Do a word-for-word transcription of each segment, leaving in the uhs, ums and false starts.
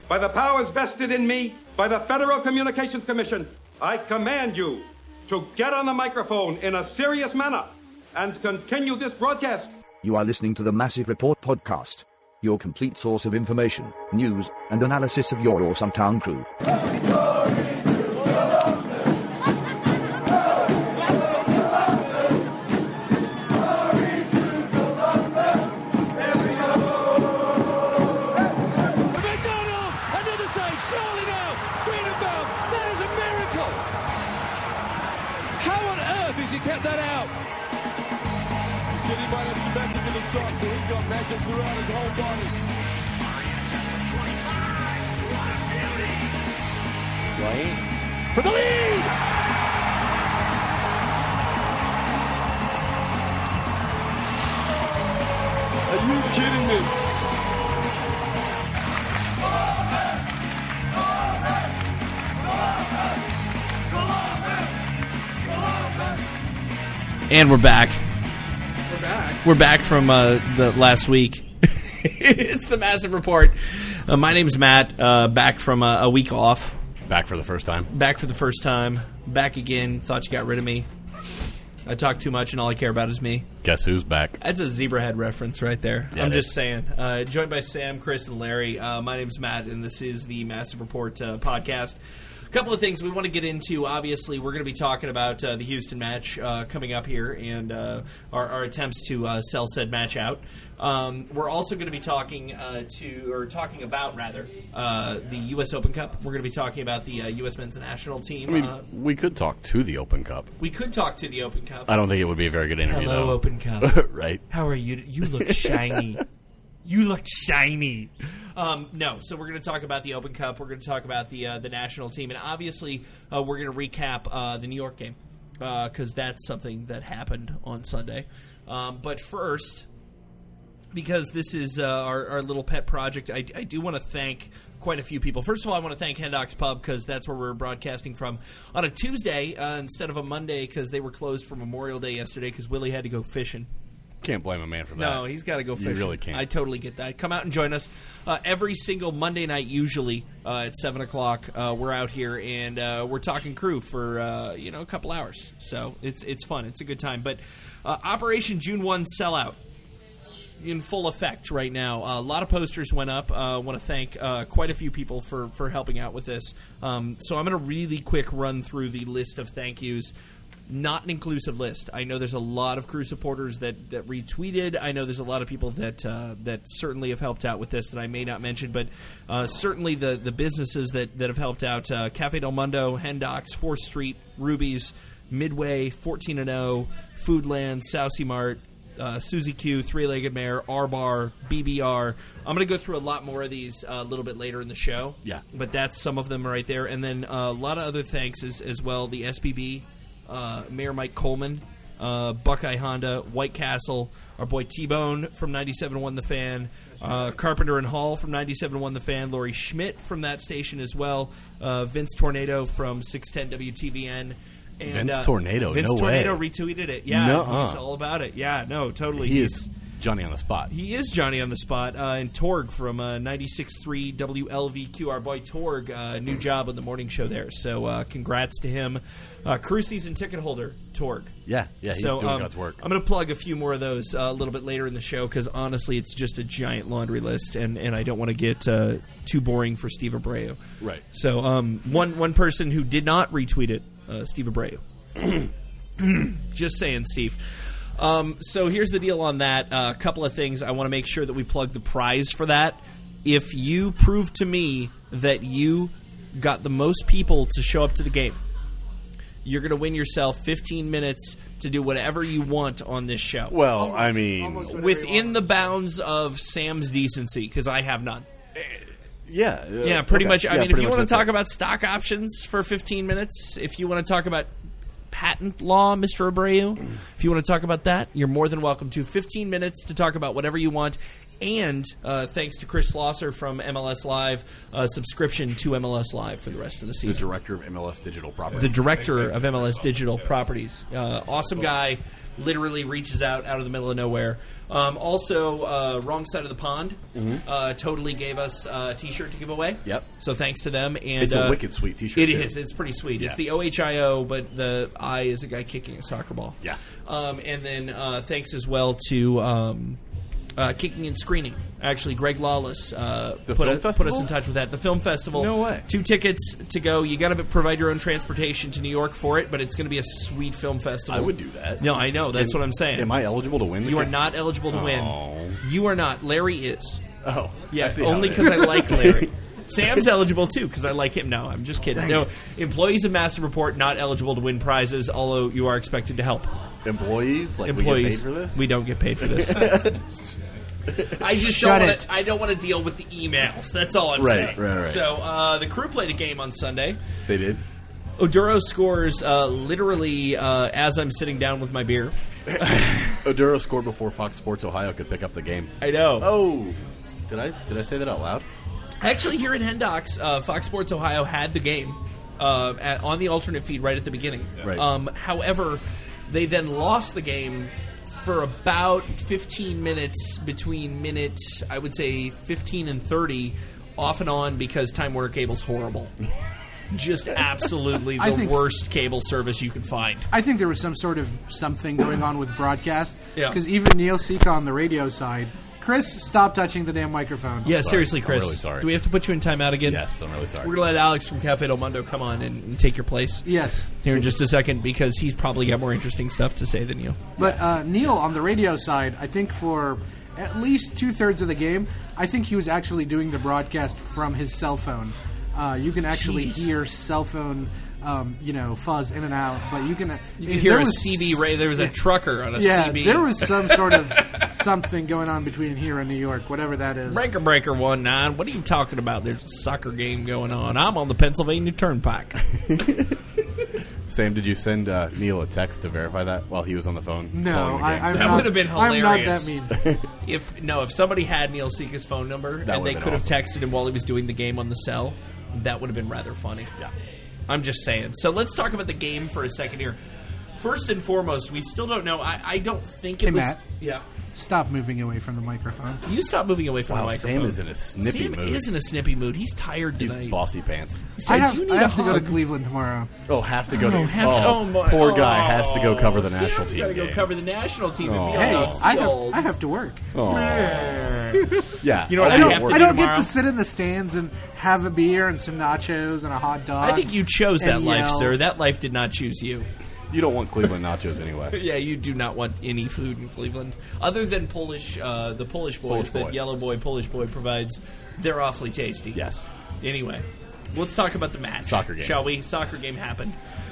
By the powers vested in me by the Federal Communications Commission, I command you to get on the microphone in a serious manner and continue this broadcast. You are listening to the Massive Report podcast, your complete source of information, news, and analysis of your awesome town crew. So he's got magic throughout his whole body. Wayne for the lead! Are you kidding me? And we're back. We're back from uh, the last week. It's the Massive Report. Uh, my name's Matt. Uh, back from uh, a week off. Back for the first time. Back for the first time. Back again. Thought you got rid of me. I talk too much and all I care about is me. Guess who's back? That's a Zebrahead reference right there. Yeah, I'm just saying. Uh, joined by Sam, Chris, and Larry. Uh, my name's Matt, and this is the Massive Report uh, podcast. A couple of things we want to get into. Obviously, we're going to be talking about uh, the Houston match uh, coming up here and uh, our, our attempts to uh, sell said match out. Um, we're also going to be talking uh, to, or talking about rather, uh, the U S Open Cup. We're going to be talking about the uh, U S men's national team. I mean, uh, we could talk to the Open Cup. we could talk to the Open Cup. I don't think it would be a very good interview, Hello, though. Open Cup. Right. How are you? You look shiny. You look shiny. Um, no, so we're going to talk about the Open Cup. We're going to talk about the uh, the national team. And obviously, uh, we're going to recap uh, the New York game because uh, that's something that happened on Sunday. Um, but first, because this is uh, our, our little pet project, I, I do want to thank quite a few people. First of all, I want to thank Hendock's Pub because that's where we're broadcasting from on a Tuesday uh, instead of a Monday because they were closed for Memorial Day yesterday because Willie had to go fishing. Can't blame a man for that. No, he's got to go fishing. You really can't. I totally get that. Come out and join us uh, every single Monday night, usually uh, at seven o'clock. Uh, we're out here, and uh, we're talking crew for uh, you know a couple hours. So it's it's fun. It's a good time. But uh, Operation June first sellout in full effect right now. Uh, a lot of posters went up. I uh, want to thank uh, quite a few people for, for helping out with this. Um, so I'm going to really quick run through the list of thank yous. Not an inclusive list. I know there's a lot of crew supporters that, that retweeted. I know there's a lot of people that uh, that certainly have helped out with this that I may not mention, but uh, certainly the, the businesses that, that have helped out, uh, Cafe Del Mundo, Hendocks, fourth Street, Ruby's, Midway, fourteen and oh, Foodland, Sousie Mart, uh, Susie Q, Three-Legged Mare, R-Bar, B B R. I'm going to go through a lot more of these uh, a little bit later in the show. Yeah. But that's some of them right there. And then uh, a lot of other thanks as, as well. The S B B. Uh, Mayor Mike Coleman, uh, Buckeye Honda, White Castle, our boy T-Bone from ninety-seven point one The Fan, uh, Carpenter and Hall from ninety-seven point one The Fan, Lori Schmidt from that station as well, uh, Vince Tornado from six ten W T V N. And, Vince uh, Tornado, Vince no Tornado way. retweeted it. Yeah, Nuh-uh. he's all about it. Yeah, no, totally. He he's, is Johnny on the spot. He is Johnny on the spot. Uh, and Torg from uh, ninety-six point three W L V Q, our boy Torg, uh, new job on the morning show there. So uh, congrats to him. Uh, crew season ticket holder, Torg. Yeah, yeah, he's so, doing um, God's work. I'm going to plug a few more of those uh, a little bit later in the show because honestly, it's just a giant laundry list, and, and I don't want to get uh, too boring for Steve Abreu. Right. So um, one one person who did not retweet it, uh, Steve Abreu. Just saying, Steve. Um, so here's the deal on that. Uh, a couple of things. I want to make sure that we plug the prize for that. If you prove to me that you got the most people to show up to the game, you're going to win yourself fifteen minutes to do whatever you want on this show. Well, Almost, I mean, within the bounds of Sam's decency, because I have none. yeah. Uh, Yeah, pretty okay. much. I Yeah, mean, if pretty you much want to that's talk it. about stock options for fifteen minutes, if you want to talk about patent law, Mister Abreu, if you want to talk about that, you're more than welcome to. fifteen minutes to talk about whatever you want. And uh, thanks to Chris Schlosser from M L S Live, uh, subscription to M L S Live for the rest of the The season. director of M L S Digital Properties. The director of M L S Digital Properties. Uh, awesome guy. Literally reaches out out of the middle of nowhere. Um, also, uh, Wrong Side of the Pond Mm-hmm. uh, totally gave us uh, a T-shirt to give away. Yep. So thanks to them. And It's a uh, wicked sweet T-shirt, It too. is. It's pretty sweet. It's Yeah. the O H I O, but the I is a guy kicking a soccer ball. Yeah. Um, and then uh, thanks as well to um, uh, Kicking and Screening. Actually, Greg Lawless uh, The put, film a- put us festival? in touch with that. The film festival. No way. Two tickets to go. You got to provide your own transportation to New York for it, but it's going to be a sweet film festival. I would do that. No, I know. That's Can- what I'm saying. Am I eligible to win? the You are game? not eligible to Oh. win. You are not. Larry is. Oh, Yeah, I see how only it is. because I like Larry. Sam's eligible too because I like him. No, I'm just kidding. Dang no, it. employees of Massive Report not eligible to win prizes, although you are expected to help. Employees, like Employees, we get paid for this. we don't get paid for this. I just Shut don't. it. Wanna, I don't want to deal with the emails. That's all I'm Right, saying. right, right. So uh, the crew played a game on Sunday. They did. Oduro scores uh, literally uh, as I'm sitting down with my beer. Oduro scored before Fox Sports Ohio could pick up the game. I know. Oh, did I did I say that out loud? Actually, here in Hendocks, uh, Fox Sports Ohio had the game uh, at, on the alternate feed right at the beginning. Right. Um, however, they then lost the game for about fifteen minutes between minute, I would say, fifteen and thirty, off and on because Time Warner Cable's horrible. Just absolutely I the think- worst cable service you can find. I think there was some sort of something going on with broadcast. Yeah. Because even Neil Sika on the radio side, Chris, stop touching the damn microphone. Yeah, sorry. seriously, I'm Chris. really sorry. Do we have to put you in timeout again? Yes, I'm really sorry. We're going to let Alex from Cafe Del Mundo come on and, and take your place. Yes. Here in just a second because he's probably got more interesting stuff to say than you. But uh, Neil on the radio side, I think for at least two thirds of the game, I think he was actually doing the broadcast from his cell phone. Uh, you can actually Jeez. hear cell phone, um, you know, fuzz in and out. But you can You can hear a C B ray. There was a trucker on a yeah, C B. there was some sort of something going on between here and New York, whatever that is. Breaker Breaker one nine. What are you talking about? There's a soccer game going on. I'm on the Pennsylvania Turnpike. Sam, did you send uh, Neil a text to verify that while he was on the phone? No, calling the I, game? I'm That not, would have been I'm not hilarious. that mean. If no, if somebody had Neil Sika's phone number That and they would've could been have texted him while he was doing the game on the cell, that would have been rather funny. Yeah. I'm just saying. So let's talk about the game for a second here. First and foremost, we still don't know. I, I don't think it Hey, was. Matt. Yeah. Stop moving away from the microphone. You stop moving away from Wow, the microphone. Sam is in a snippy Sam mood. is in a snippy mood. He's tired He's tonight. bossy pants. He's I tired. have, you need I have a to go to hug. Cleveland tomorrow. Oh, have to go to. Oh, have to- oh, my- poor guy has to go oh, cover the national Sam's team gotta go game. cover the national team and be Oh. on Hey, the I have field. I have to work. Yeah, You know what I'll I be have at to work. do I don't tomorrow? get to sit in the stands and have a beer and some nachos and a hot dog. I think you chose that and life, yell. sir. That life did not choose you. You don't want Cleveland nachos anyway. Yeah, you do not want any food in Cleveland other than Polish. Uh, the Polish boys Polish that boy. Yellow Boy Polish Boy provides. They're awfully tasty. Yes. Anyway, let's talk about the match. Soccer game. Shall we? Soccer game happened.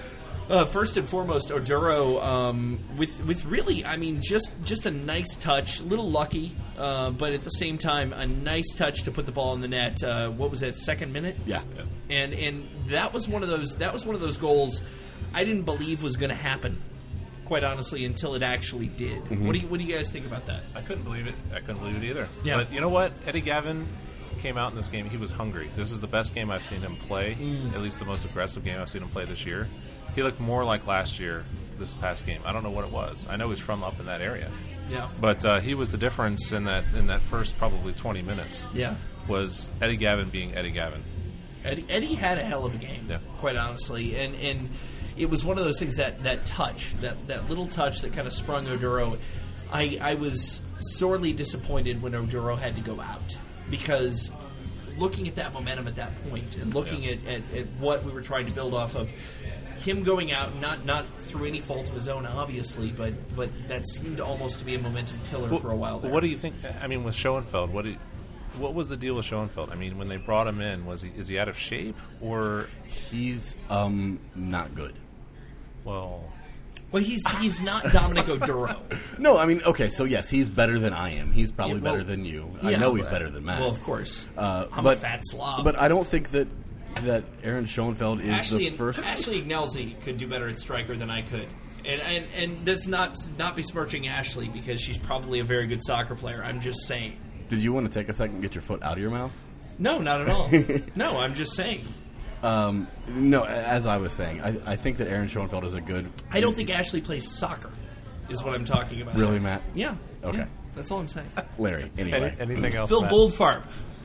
Uh, first and foremost, Oduro um, with with really, I mean, just just a nice touch, a little lucky, uh, but at the same time, a nice touch to put the ball in the net. Uh, what was that? Second minute. Yeah. And and that was one of those that was one of those goals I didn't believe was going to happen. Quite honestly, until it actually did. Mm-hmm. What do you what do you guys think about that? I couldn't believe it. I couldn't believe it either. Yeah. But you know what? Eddie Gavin came out in this game. He was hungry. This is the best game I've seen him play. Mm. At least the most aggressive game I've seen him play this year. He looked more like last year this past game. I don't know what it was. I know he's from up in that area. Yeah. But uh, he was the difference in that in that first probably twenty minutes. Yeah. Was Eddie Gavin being Eddie Gavin. Eddie, Eddie had a hell of a game, Yeah. quite honestly, and and it was one of those things that that touch, that that little touch that kind of sprung Oduro. I I was sorely disappointed when Oduro had to go out because looking at that momentum at that point and looking Yeah. at, at, at what we were trying to build off of, him going out not not through any fault of his own, obviously, but but that seemed almost to be a momentum killer Well, for a while there. What do you think? I mean, with Schoenfeld, what do you, what was the deal with Schoenfeld? I mean, when they brought him in, was he is he out of shape or He's um not good. well? Well, he's he's not Dominic Oduro. No, I mean, okay, so yes, he's better than I am. He's probably Yeah, well, better than you. I Yeah, know he's but- better than Matt. Well, of course. Uh, I'm but, a fat slob. But I don't think that that Aaron Schoenfeld is Ashley, the first. Ashley Ignelzi could do better at striker than I could. And, and and that's not not besmirching Ashley because she's probably a very good soccer player. I'm just saying. Did you want to take a second and get your foot out of your mouth? No, not at all. No, I'm just saying. Um, no, as I was saying, I, I think that Aaron Schoenfeld is a good... I don't think Ashley plays soccer, is what I'm talking about. Really, Matt? Yeah. Okay. Yeah, that's all I'm saying. Larry, anyway. Any, anything else? Phil Matt? Goldfarb.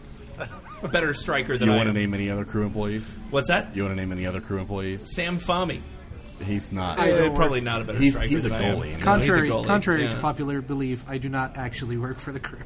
A better striker than You I want to am. name any other crew employees? What's that? You want to name any other crew employees? Sam Fahmy. He's not. I Uh, don't probably work- not a better He's- striker he's a than I am. goalie. No, Contrary, he's a goalie. contrary Yeah. to popular belief, I do not actually work for the crew.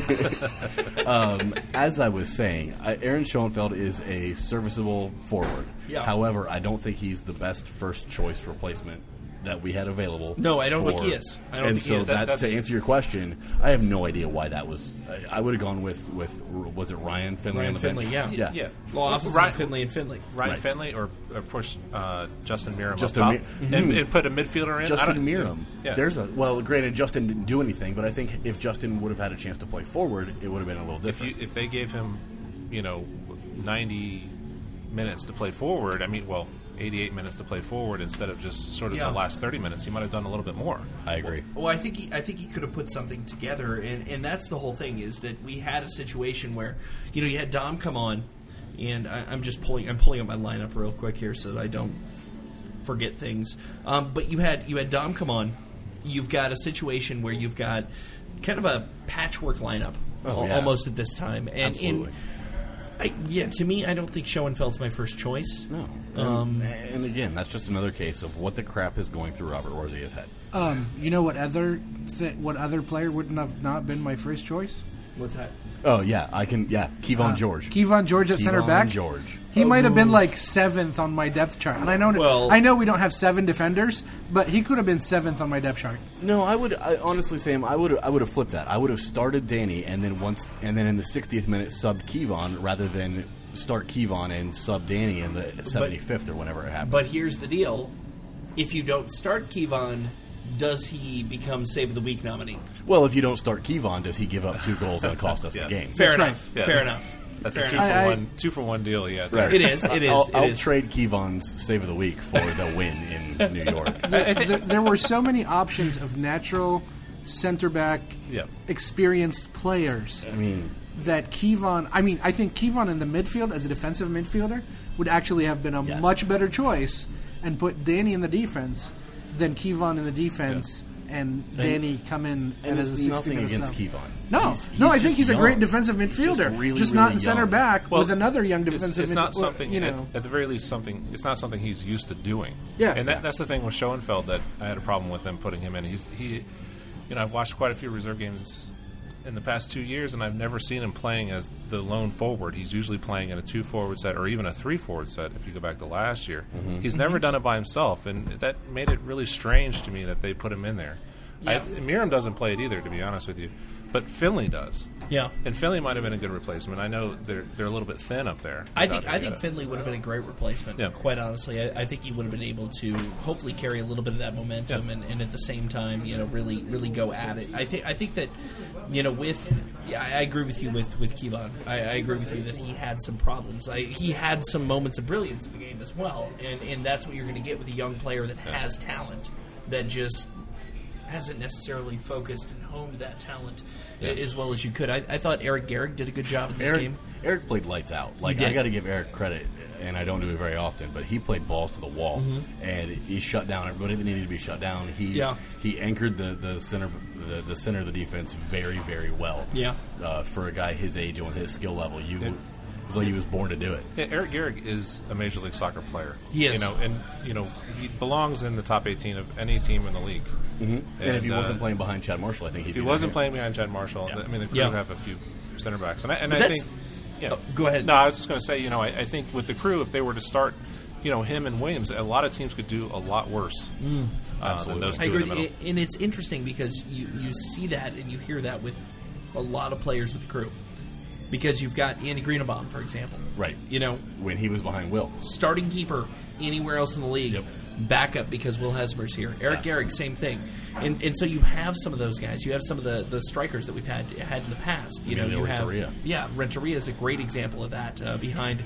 um, as I was saying, I, Aaron Schoenfeld is a serviceable forward. Yeah. However, I don't think he's the best first choice replacement that we had available. No, I don't think for- he is. I don't and think he so is. that, That- to answer your question, I have no idea why that was. I, I would have gone with, with was it Ryan Finley Ryan on the Finley, bench? yeah. yeah. Yeah. Well, offices Ryan- of Finley and Finley. Ryan Right. Finley or, or push uh, Justin Miram Justin up Mi- top Mhm. and, and put a midfielder in. I Justin don't- Miram. Yeah. There's a well. Granted, Justin didn't do anything, but I think if Justin would have had a chance to play forward, it would have been a little if different. you if they gave him, you know, ninety minutes to play forward, I mean, well, eighty-eight minutes to play forward instead of just sort of Yeah. the last thirty minutes, he might have done a little bit more. I agree. Well, I think he, I think he could have put something together, and, and that's the whole thing is that we had a situation where, you know, you had Dom come on, and I, I'm just pulling I'm pulling up my lineup real quick here so that I don't forget things. Um, but you had you had Dom come on. You've got a situation where you've got kind of a patchwork lineup Oh, al- yeah. almost at this time, and Absolutely. in I, yeah, to me, I don't think Schoenfeld's my first choice. No. Um, and, and again, that's just another case of what the crap is going through Robert Warzia's head. Um, you know what other th- what other player wouldn't have not been my first choice? What's that? Oh yeah, I can. Yeah, Kevon Uh, George. Kevon George at center Kevon back. George. He might have been like seventh on my depth chart, and I know Well- I know we don't have seven defenders, but he could have been seventh on my depth chart. No, I would I, honestly, Sam. I would I would have flipped that. I would have started Danny, and then once, and then in the sixtieth minute subbed Kevon rather than start Kevon and sub Danny in the seventy-fifth or whenever it happened. But here's the deal: if you don't start Kevon, does he become Save of the Week nominee? well, if you don't start Kevon, does he give up two goals and cost us Yeah. the game? Fair That's enough. right. Fair Yeah. enough. That's Fair a two enough. for I- I- one, two for one deal. Yeah, there. Right. It is. It is. I'll, it I'll is. trade Kevon's save of the week for the win in New York. there, there were so many options of natural center back, Yeah. experienced players I mean, that Kevon. I mean, I think Kevon in the midfield as a defensive midfielder would actually have been a Yes. much better choice, and put Danny in the defense than Kevon in the defense. And Danny come in and as a it's sixty nothing minute against sub. Kevon. No, He's- no, he's I think just he's a young. great defensive He's just midfielder, really, just not really in center young. back Well, with another young It's, defensive. it's mid- not well, something. you at, know. at the very least, something. It's not something he's used to doing. Yeah. and that, Yeah. that's the thing with Schoenfeld that I had a problem with them putting him in. He's he, you know, I've watched quite a few reserve games in the past two years, and I've never seen him playing as the lone forward. He's usually playing in a two forward set or even a three forward set. If you go back to last year, Mm-hmm. he's never done it by himself, and that made it really strange to me that they put him in there. I, Miram doesn't play it either, to be honest with you, but Finley does. Yeah. And Finley might have been a good replacement. I know they're they're a little bit thin up there. I think without I think Arrieta. Finley would have been a great replacement. Yeah. Quite honestly, I, I think he would have been able to hopefully carry a little bit of that momentum, Yeah. and, and at the same time, you know, really really go at it. I think I think that, you know, with yeah, I, I agree with you with with Kevon. I, I agree with you that he had some problems. I, he had some moments of brilliance in the game as well, and and that's what you're going to get with a young player that has talent that just hasn't necessarily focused and honed that talent Yeah. as well as you could. I, I thought Eric Garrick did a good job in this Eric, game. Eric played lights out. Like did. I got to give Eric credit, and I don't do it very often, but he played balls to the wall, Mm-hmm. and he shut down everybody that needed to be shut down. He Yeah. he anchored the, the center the, the center of the defense very very well. Yeah. uh, for a guy his age and with his skill level, you Yeah. it's like he was born to do it. Yeah, Eric Garrick is a Major League Soccer player. He is. You know, and you know he belongs in the top eighteen of any team in the league. Mm-hmm. And, if he uh, wasn't playing behind Chad Marshall, I think he'd if he be wasn't there. playing behind Chad Marshall, Yeah. I mean, the crew Yeah. have a few center backs, and I, and But I that's- think. Yeah. Oh, go ahead. No, I was just going to say, you know, I, I think with the crew, if they were to start, you know, him and Williams, a lot of teams could do a lot worse uh, than those I two agree, in the middle. and it's interesting because you, you see that and you hear that with a lot of players with the crew. Because you've got Andy Greenbaum, for example. Right. You know, when he was behind Will. starting keeper anywhere else in the league. Yep. Backup because Will Hesmer's here. Eric Yeah. Garrick, same thing. And and so you have some of those guys. You have some of the, the strikers that we've had had in the past. You know, Emilio you have Renteria. yeah, Renteria is a great example of that. Uh, behind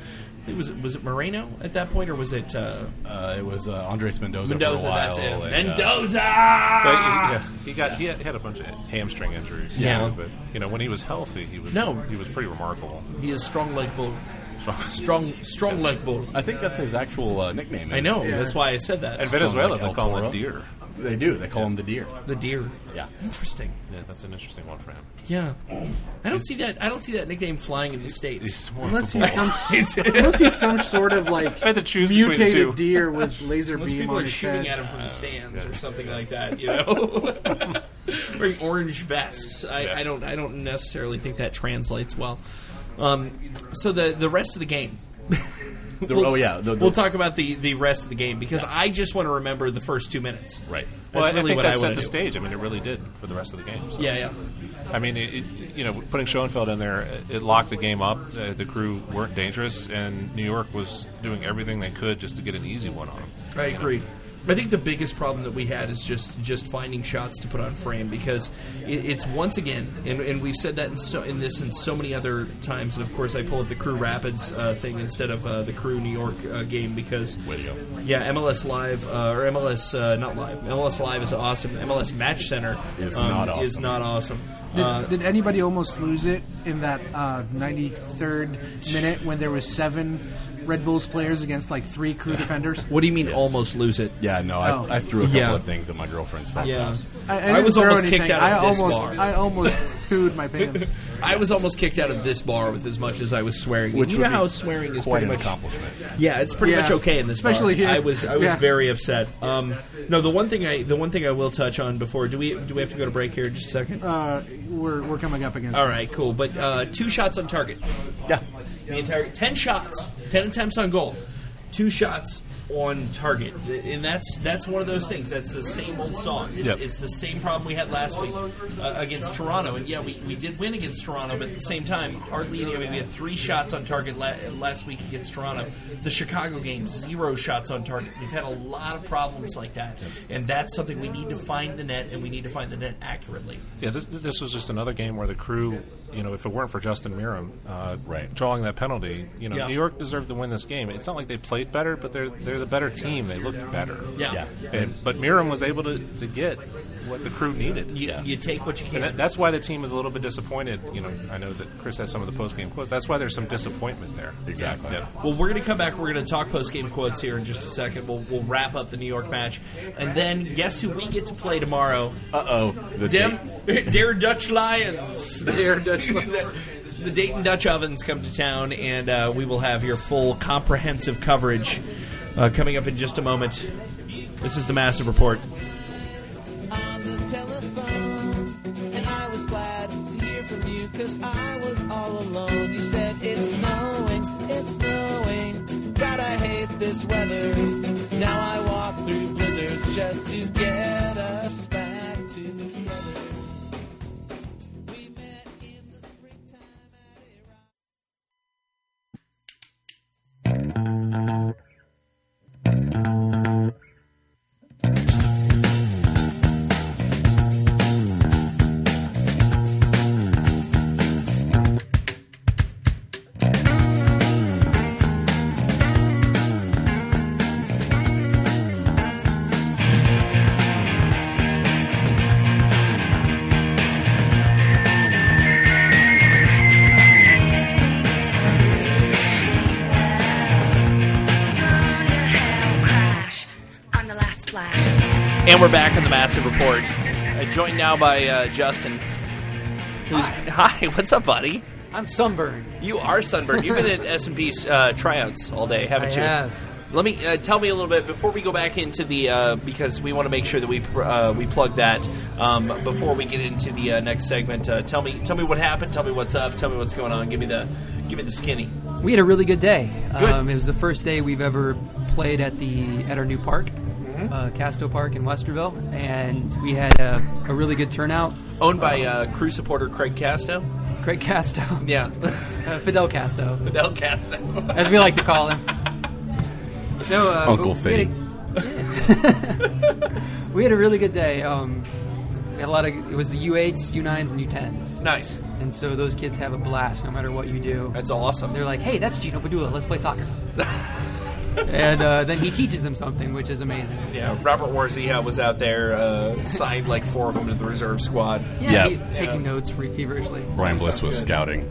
It was was it Moreno at that point, or was it uh, Uh, it was uh, Andres Mendoza. Mendoza? For a while, That's it. and, uh, Mendoza. But he, yeah, he got he had, he had a bunch of hamstring injuries. Yeah. too, but you know when he was healthy, he was No. he was pretty remarkable. He is strong like bull. Strong. Strong, strong like bull. I think that's his actual uh, nickname. I know. Yeah. That's why I said that. And Venezuela, like they El call Toro. him deer. They do. They call him the deer. The deer. Yeah. Interesting. Yeah, that's an interesting one for him. Yeah. I don't see that. I don't see that nickname flying in the states. He's more Unless of a he's ball. some, unless he's some sort of like I had to choose between the two. mutated deer with laser Unless beam people on are his shooting head. at him from the stands or something like that, you know, wearing orange vests. I, Yeah. I don't. I don't necessarily think that translates well. Um, so the the rest of the game. The- We'll- oh yeah. The, the, we'll talk about the, the rest of the game because I just want to remember the first two minutes. Right. Well, That's I really think what that I set wanna the do. stage. I mean, it really did for the rest of the game. So. Yeah, yeah. I mean, it, it, you know, putting Schoenfeld in there, it locked the game up. Uh, the Crew weren't dangerous, and New York was doing everything they could just to get an easy one on them. I agree. I think the biggest problem that we had is just, just finding shots to put on frame because it, it's once again, and, and we've said that in, so, in this and so many other times. And of course, I pull up the Crew Rapids uh, thing instead of uh, the Crew New York uh, game because Way to go. yeah, M L S Live uh, or M L S uh, not Live. M L S Live is awesome. M L S Match Center Is um, not awesome. Is not awesome. Did, Uh, did anybody almost lose it in that uh, ninety-third minute when there was seven Red Bulls players against like three Crew defenders? what do you mean almost lose it? Yeah. No. I, Oh. I threw a couple Yeah. of things at my girlfriend's friend's Yeah. house. I, I, I didn't was throw almost anything. kicked out I of this almost, bar. I almost pooed my pants. I was almost kicked out of this bar with as much as I was swearing. Which you would know be how swearing is Quite pretty an much accomplishment. Yeah, it's pretty Yeah. much okay in this Especially bar. here. I was I was Yeah. very upset. Um, no, the one thing I the one thing I will touch on before do we do we have to go to break here in just a second? Uh, we're we're coming up against. All right, cool. But uh, two shots on target. Yeah. The entire ten shots, ten attempts on goal, two shots on target, and that's that's one of those things. That's the same old song. It's, Yep. it's the same problem we had last week uh, against Toronto. And yeah, we, we did win against Toronto, but at the same time, hardly any. I mean, we had three shots on target la- last week against Toronto. The Chicago game, zero shots on target. We've had a lot of problems like that, and that's something we need to find the net, and we need to find the net accurately. Yeah, this, this was just another game where the Crew, you know, if it weren't for Justin Miram uh, Right. drawing that penalty, you know, Yeah. New York deserved to win this game. It's not like they played better, but they're they're the better team. They looked better. Yeah. Yeah. And, but Miram was able to, to get what the Crew needed. You, Yeah. you take what you can. And that, that's why the team is a little bit disappointed. You know, I know that Chris has some of the post-game quotes. That's why there's some disappointment there. Exactly. Yeah. Well, we're going to come back. We're going to talk post-game quotes here in just a second. We'll, we'll wrap up the New York match. And then guess who we get to play tomorrow? Uh oh. The Dem, date. Dare Dutch Lions. Dare Dutch Lions. The Dayton Dutch Ovens come to town, and uh, we will have your full comprehensive coverage uh, coming up in just a moment. This is the Massive Report. On the telephone, and I was glad to hear from you, cause I was all alone. You said it's snowing, it's snowing, God, I hate this weather. Now I walk through blizzards just to get us back together. We met in the springtime at a rock. Crash on the last splash. And we're back on the Massive Report. Uh, joined now by uh, Justin. Who's hi. What's up, buddy? I'm sunburned. You are sunburned. You've been at S and P's uh, tryouts all day, haven't I you? have. Let me uh, tell me a little bit before we go back into the uh, because we want to make sure that we uh, we plug that um, before we get into the uh, next segment. Uh, tell me tell me what happened. Tell me what's up. Tell me what's going on. Give me the give me the skinny. We had a really good day. Good. Um, it was the first day we've ever played at the at our new park, Mm-hmm. uh, Casto Park in Westerville, and we had a, a really good turnout. Owned by uh, Crew supporter Craig Casto. Craig Casto, Yeah, uh, Fidel Casto, Fidel Casto. as we like to call him. No, uh, Uncle we had a- we had a really good day. Um, we had a lot of. It was the U eights, U nines, and U tens. Nice. and so those kids have a blast no matter what you do. That's awesome. They're like, hey, that's Gino Padula, let's play soccer. And uh, then he teaches them something, which is amazing. Yeah, Robert Warzia was out there, uh, signed like four of them to the reserve squad. Yeah, Yep. he, taking notes re- feverishly. Brian Bliss was good. scouting.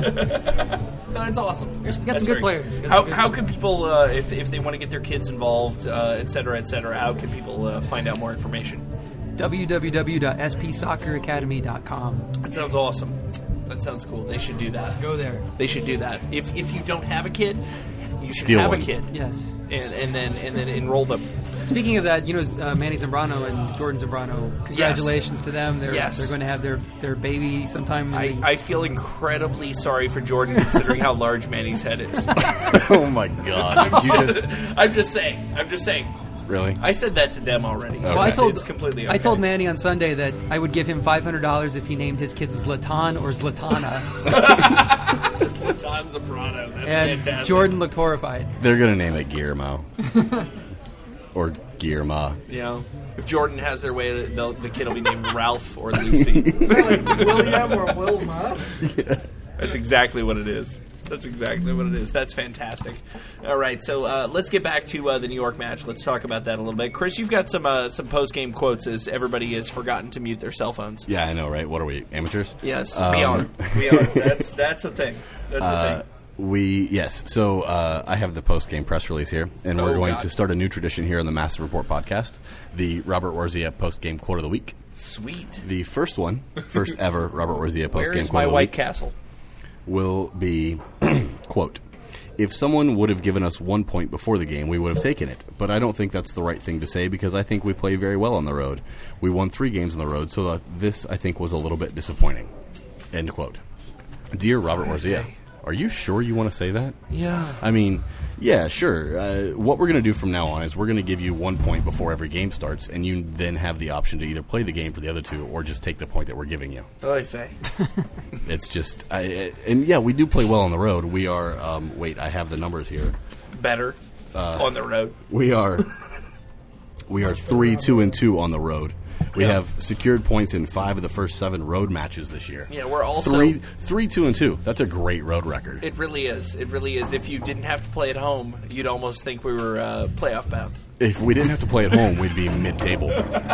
No, that's awesome. There's- we got That's some good very players. We got How, some good how players. can people, uh, if, if they want to get their kids involved, uh, et cetera, et cetera, how can people uh, find out more information? w w w dot s p soccer academy dot com. That sounds awesome. That sounds cool. They should do that. Go there. They should do that. If if you don't have a kid, you should Steal have one. a kid. Yes. And, and then and then enroll them. Speaking of that, you know, uh, Manny Zambrano and Jordan Zambrano, congratulations to them. They're, Yes. they're going to have their, their baby sometime in I, the... I feel incredibly sorry for Jordan considering how large Manny's head is. Oh my God! You just I'm just saying. I'm just saying. really? I said that to them already. So So I it's- told it's completely okay. I told Manny on Sunday that I would give him five hundred dollars if he named his kids Zlatan or Zlatana, Zlatan Zambrano. That's and fantastic. Jordan looked horrified. They're gonna name it Guillermo or Guillermo. You know, if Jordan has their way, they'll- the kid will be named Ralph or Lucy. William or Wilma? That's exactly what it is. That's exactly what it is. That's fantastic. All right, so uh, let's get back to uh, the New York match. Let's talk about that a little bit. Chris, you've got some uh, some post game quotes as everybody has forgotten to mute their cell phones. Yeah, I know, right? What are we, amateurs? Yes, Um, we are. We are. That's that's a thing. That's a Uh, thing. we yes. So uh, I have the post game press release here, and Oh, we're going God. to start a new tradition here on the Massive Report podcast: the Robert Warzia post game quote of the week. Sweet. The first one, first ever Robert Warzia post Where game is quote my of the White week Castle? will be quote: if someone would have given us one point before the game, we would have taken it. But I don't think that's the right thing to say because I think we play very well on the road. We won three games on the road, so uh, this, I think, was a little bit disappointing. End quote. Dear Robert Warzia, are you sure you want to say that? Yeah. I mean, yeah, sure. Uh, what we're going to do from now on is we're going to give you one point before every game starts, and you then have the option to either play the game for the other two or just take the point that we're giving you. Oy vey. It's just, I, and yeah, we do play well on the road. We are, um, wait, I have the numbers here. Better on the road. We are, we are three, two, and two on the road. We Yeah. have secured points in five of the first seven road matches this year. Yeah, we're also Three, three, two, and two. That's a great road record. It really is. It really is. If you didn't have to play at home, you'd almost think we were uh, playoff bound. If we didn't have to play at home, we'd be mid-table.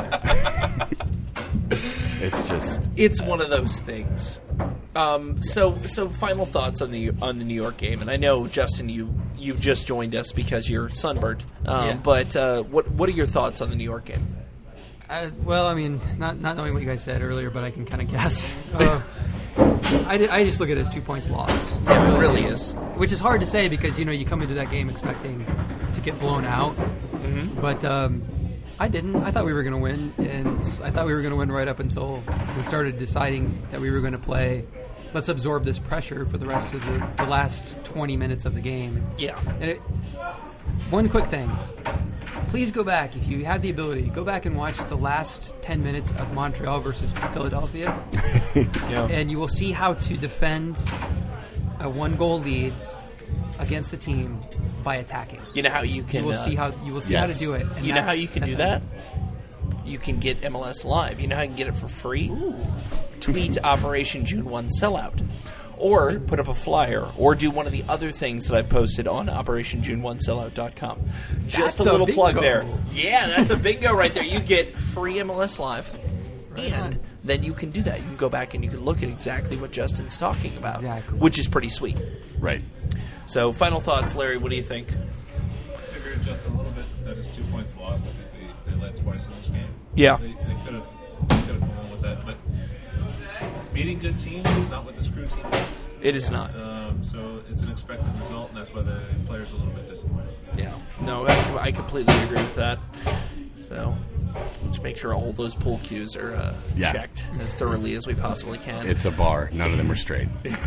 It's just, It's one of those things. Um, so, so final thoughts on the on the New York game, and I know Justin, you you've just joined us because you're sunburned. Um, Yeah. But uh, what what are your thoughts on the New York game? I, well, I mean, not not knowing what you guys said earlier, but I can kind of guess. Uh, I, di- I just look at it as two points lost. Yeah, it really is. Which is hard to say because, you know, you come into that game expecting to get blown out. Mm-hmm. But um, I didn't. I thought we were going to win, and I thought we were going to win right up until we started deciding that we were going to play. Let's absorb this pressure for the rest of the, the last twenty minutes of the game. Yeah. And it, one quick thing. Please go back, if you have the ability, go back and watch the last ten minutes of Montreal versus Philadelphia. Yeah. And you will see how to defend a one-goal lead against a team by attacking. You know how you can. You will uh, see how you will see how to yes. do it. and You know how that's- you can that's do how- that? You can get M L S Live. You know how you can get it for free? Tweet Operation June first Sellout. Or put up a flyer, or do one of the other things that I've posted on Operation June first Sellout dot com. Just That's a a little plug bingo. there. Yeah, that's a bingo right there. You get free M L S Live, and on. then you can do that. You can go back and you can look at exactly what Justin's talking about, Exactly. which is pretty sweet. right. So, final thoughts, Larry. What do you think? I agree with just a little bit that it's two points lost. I think they, they led twice in this game. Yeah. They, they could have could have gone on with that, but beating good teams is not what the screw team is. It is not. Um, so it's an expected result, and that's why the players are a little bit disappointed. Yeah. No, I, I completely agree with that. So, let's make sure all those pool cues are uh, Yeah. checked as thoroughly as we possibly can. It's a bar. None of them are straight.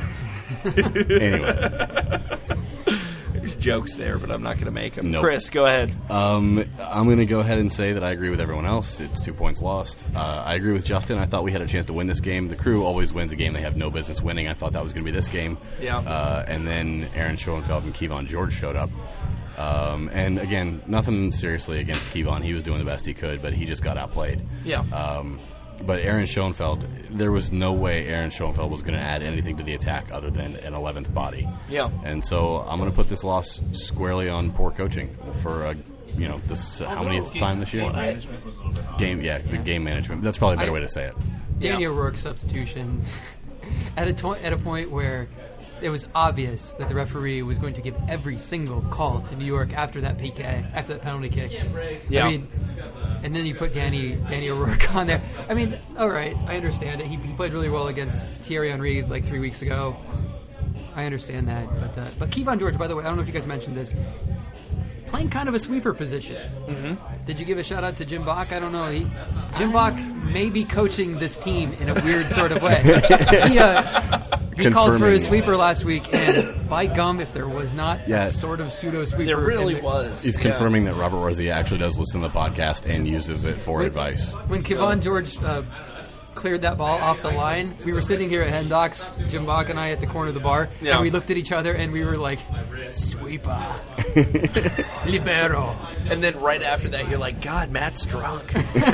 Anyway, There's jokes there, but I'm not going to make them. Nope. Chris, go ahead. um, I'm going to go ahead and say that I agree with everyone else. It's two points lost. Uh, I agree with Justin. I thought we had a chance to win this game. The Crew always wins a game they have no business winning. I thought that was going to be this game. Yeah. Uh, and then Aaron Schoenfeld and Kevon George showed up. Um, and again, nothing seriously against Kevon. He was doing the best he could, but he just got outplayed. Yeah. Um, But Aaron Schoenfeld, there was no way Aaron Schoenfeld was going to add anything to the attack other than an eleventh body. Yeah. And so I'm going to put this loss squarely on poor coaching for, uh, you know, this uh, how many time this year? Game, yeah, the game management. That's probably a better I- way to say it. Danny O'Rourke's substitution at a to- at a point where it was obvious that the referee was going to give every single call to New York after that P K, after that penalty kick. Yeah. I mean, and then you put Danny Danny O'Rourke on there. I mean, all right, I understand it. He, he played really well against Thierry Henry like three weeks ago. I understand that, but uh, but Kevon George, by the way, I don't know if you guys mentioned this, playing kind of a sweeper position. Mm-hmm. Did you give a shout out to Jim Bach? I don't know. He, Jim Bach may be coaching this team in a weird sort of way. he uh, he called for a sweeper last week, and by gum, if there was not Yeah. a sort of pseudo sweeper, There really in the- was. He's Yeah. confirming that Robert Rosia actually does listen to the podcast and uses it for When- advice. When Kevon George uh, cleared that ball off the line, we were sitting here at Hen Docks, Jim Bach and I at the corner of the bar, Yeah. and we looked at each other and we were like, sweeper, libero. And then right after that, you're like, God, Matt's drunk.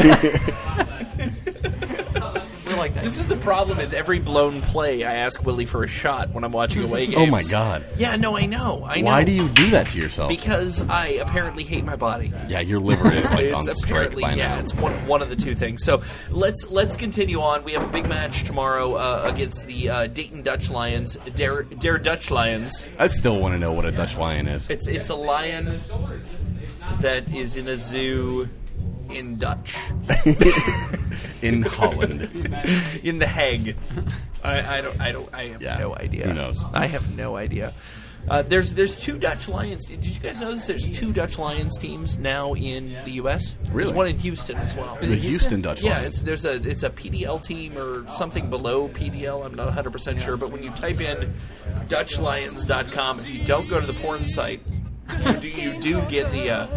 We're like that. This is the problem: is every blown play, I ask Willie for a shot when I'm watching away games. Oh my God! Yeah, no, I know, I know. Why do you do that to yourself? Because I apparently hate my body. Yeah, your liver is like it's on strike apparently, by yeah, now. it's one one of the two things. So let's let's continue on. We have a big match tomorrow uh, against the uh, Dayton Dutch Lions, Der, Der Dutch Lions. I still want to know what a Dutch lion is. It's it's a lion that is in a zoo in Dutch. In Holland. In The Hague. I, I don't. I don't. I have Yeah, no idea. who knows? I have no idea. Uh, there's there's two Dutch Lions. Did you guys know this? There's two Dutch Lions teams now in the U S. Really? There's one in Houston as well. The Houston Dutch Yeah, Lions. it's there's a it's a P D L team or something below P D L. I'm not one hundred percent sure, but when you type in Dutch Lions dot com, if you don't go to the porn site, you do, you do get the. Uh,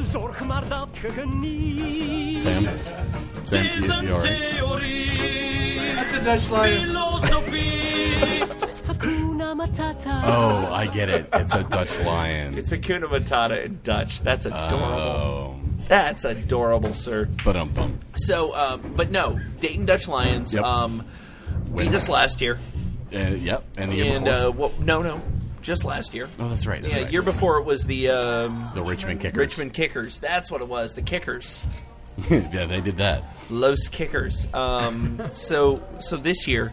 Sam? Sam, you, you all right? That's a Dutch lion. Oh, I get it. It's a Dutch lion. it's Hakuna Matata in Dutch. That's adorable. Oh. That's adorable, sir. Ba-dum-bum. So, um, but no, Dayton Dutch Lions Yep. um, beat us last year. Uh, yep, and the year And, before. uh, what, no, no, just last year. Oh, that's right. That's yeah, right. year before it was the um, The Richmond Kickers. Richmond Kickers. That's what it was. The Kickers, Yeah, they did that. Los Kickers. Um, so, so this year,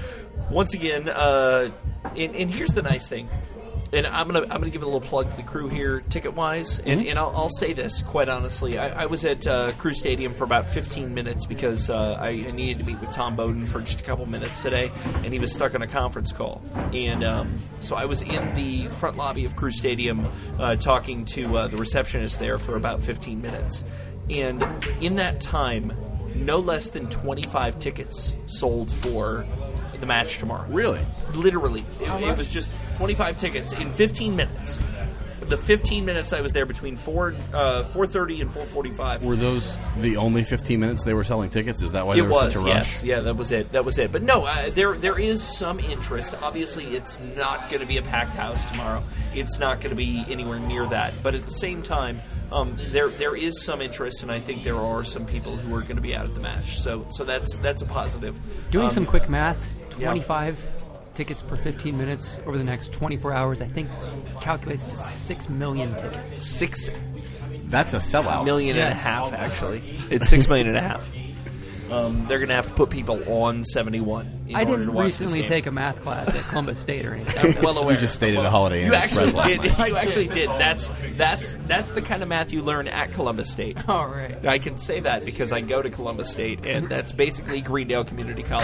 once again, uh, and, and here's the nice thing. And I'm gonna I'm gonna give a little plug to the Crew here, ticket wise, and, and I'll, I'll say this quite honestly. I, I was at uh, Crew Stadium for about fifteen minutes because uh, I, I needed to meet with Tom Bowden for just a couple minutes today, and he was stuck on a conference call. And um, so I was in the front lobby of Crew Stadium uh, talking to uh, the receptionist there for about fifteen minutes. And in that time, no less than twenty-five tickets sold for the match tomorrow. Really? Literally. It, it was just twenty-five tickets in fifteen minutes. The fifteen minutes I was there between four uh, four thirty and four forty-five. Were those the only fifteen minutes they were selling tickets? Is that why It there was, was, such a rush? yes, yeah, that was it. That was it. But no, uh, there there is some interest. Obviously, it's not going to be a packed house tomorrow. It's not going to be anywhere near that. But at the same time, um, there there is some interest, and I think there are some people who are going to be out at the match. So so that's that's a positive. Doing Um, some quick math, yeah. twenty-five tickets per fifteen minutes over the next twenty-four hours, I think calculates to six million tickets. Six That's a sellout. million and a Yes. half, actually. It's six million and a half. Um, they're going to have to put people on seventy-one. In I order didn't to watch this recently game. take a math class at Columbus State or anything. I'm well aware. You just stayed at a Holiday Inn You Express actually last did. night. You actually did. That's that's that's the kind of math you learn at Columbus State. All right. I can say that because I go to Columbus State, and that's basically Greendale Community College.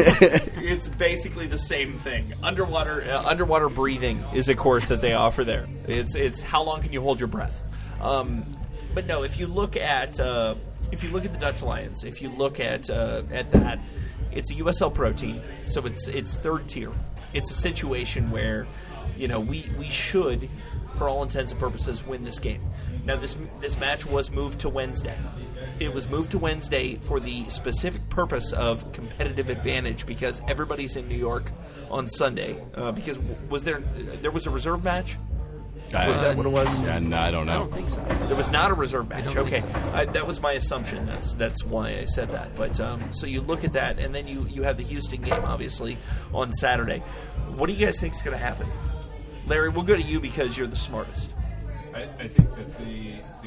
It's basically the same thing. Underwater uh, underwater breathing is a course that they offer there. It's it's how long can you hold your breath? Um, but no, if you look at uh, if you look at the Dutch Lions, if you look at uh, at that, it's a U S L Pro team, so it's it's third tier. It's a situation where, you know, we, we should, for all intents and purposes, win this game. Now, this this match was moved to Wednesday. It was moved to Wednesday for the specific purpose of competitive advantage because everybody's in New York on Sunday. Uh, because was there there was a reserve match? I- Was that what it was? Yeah, no, I don't know. I don't think so. There was not a reserve match. don't Okay, think so. I, that was my assumption. That's that's why I said that. But um, so you look at that, and then you, you have the Houston game, obviously, on Saturday. What do you guys think is going to happen? Larry, we'll go to you because you're the smartest. I, I think that the, the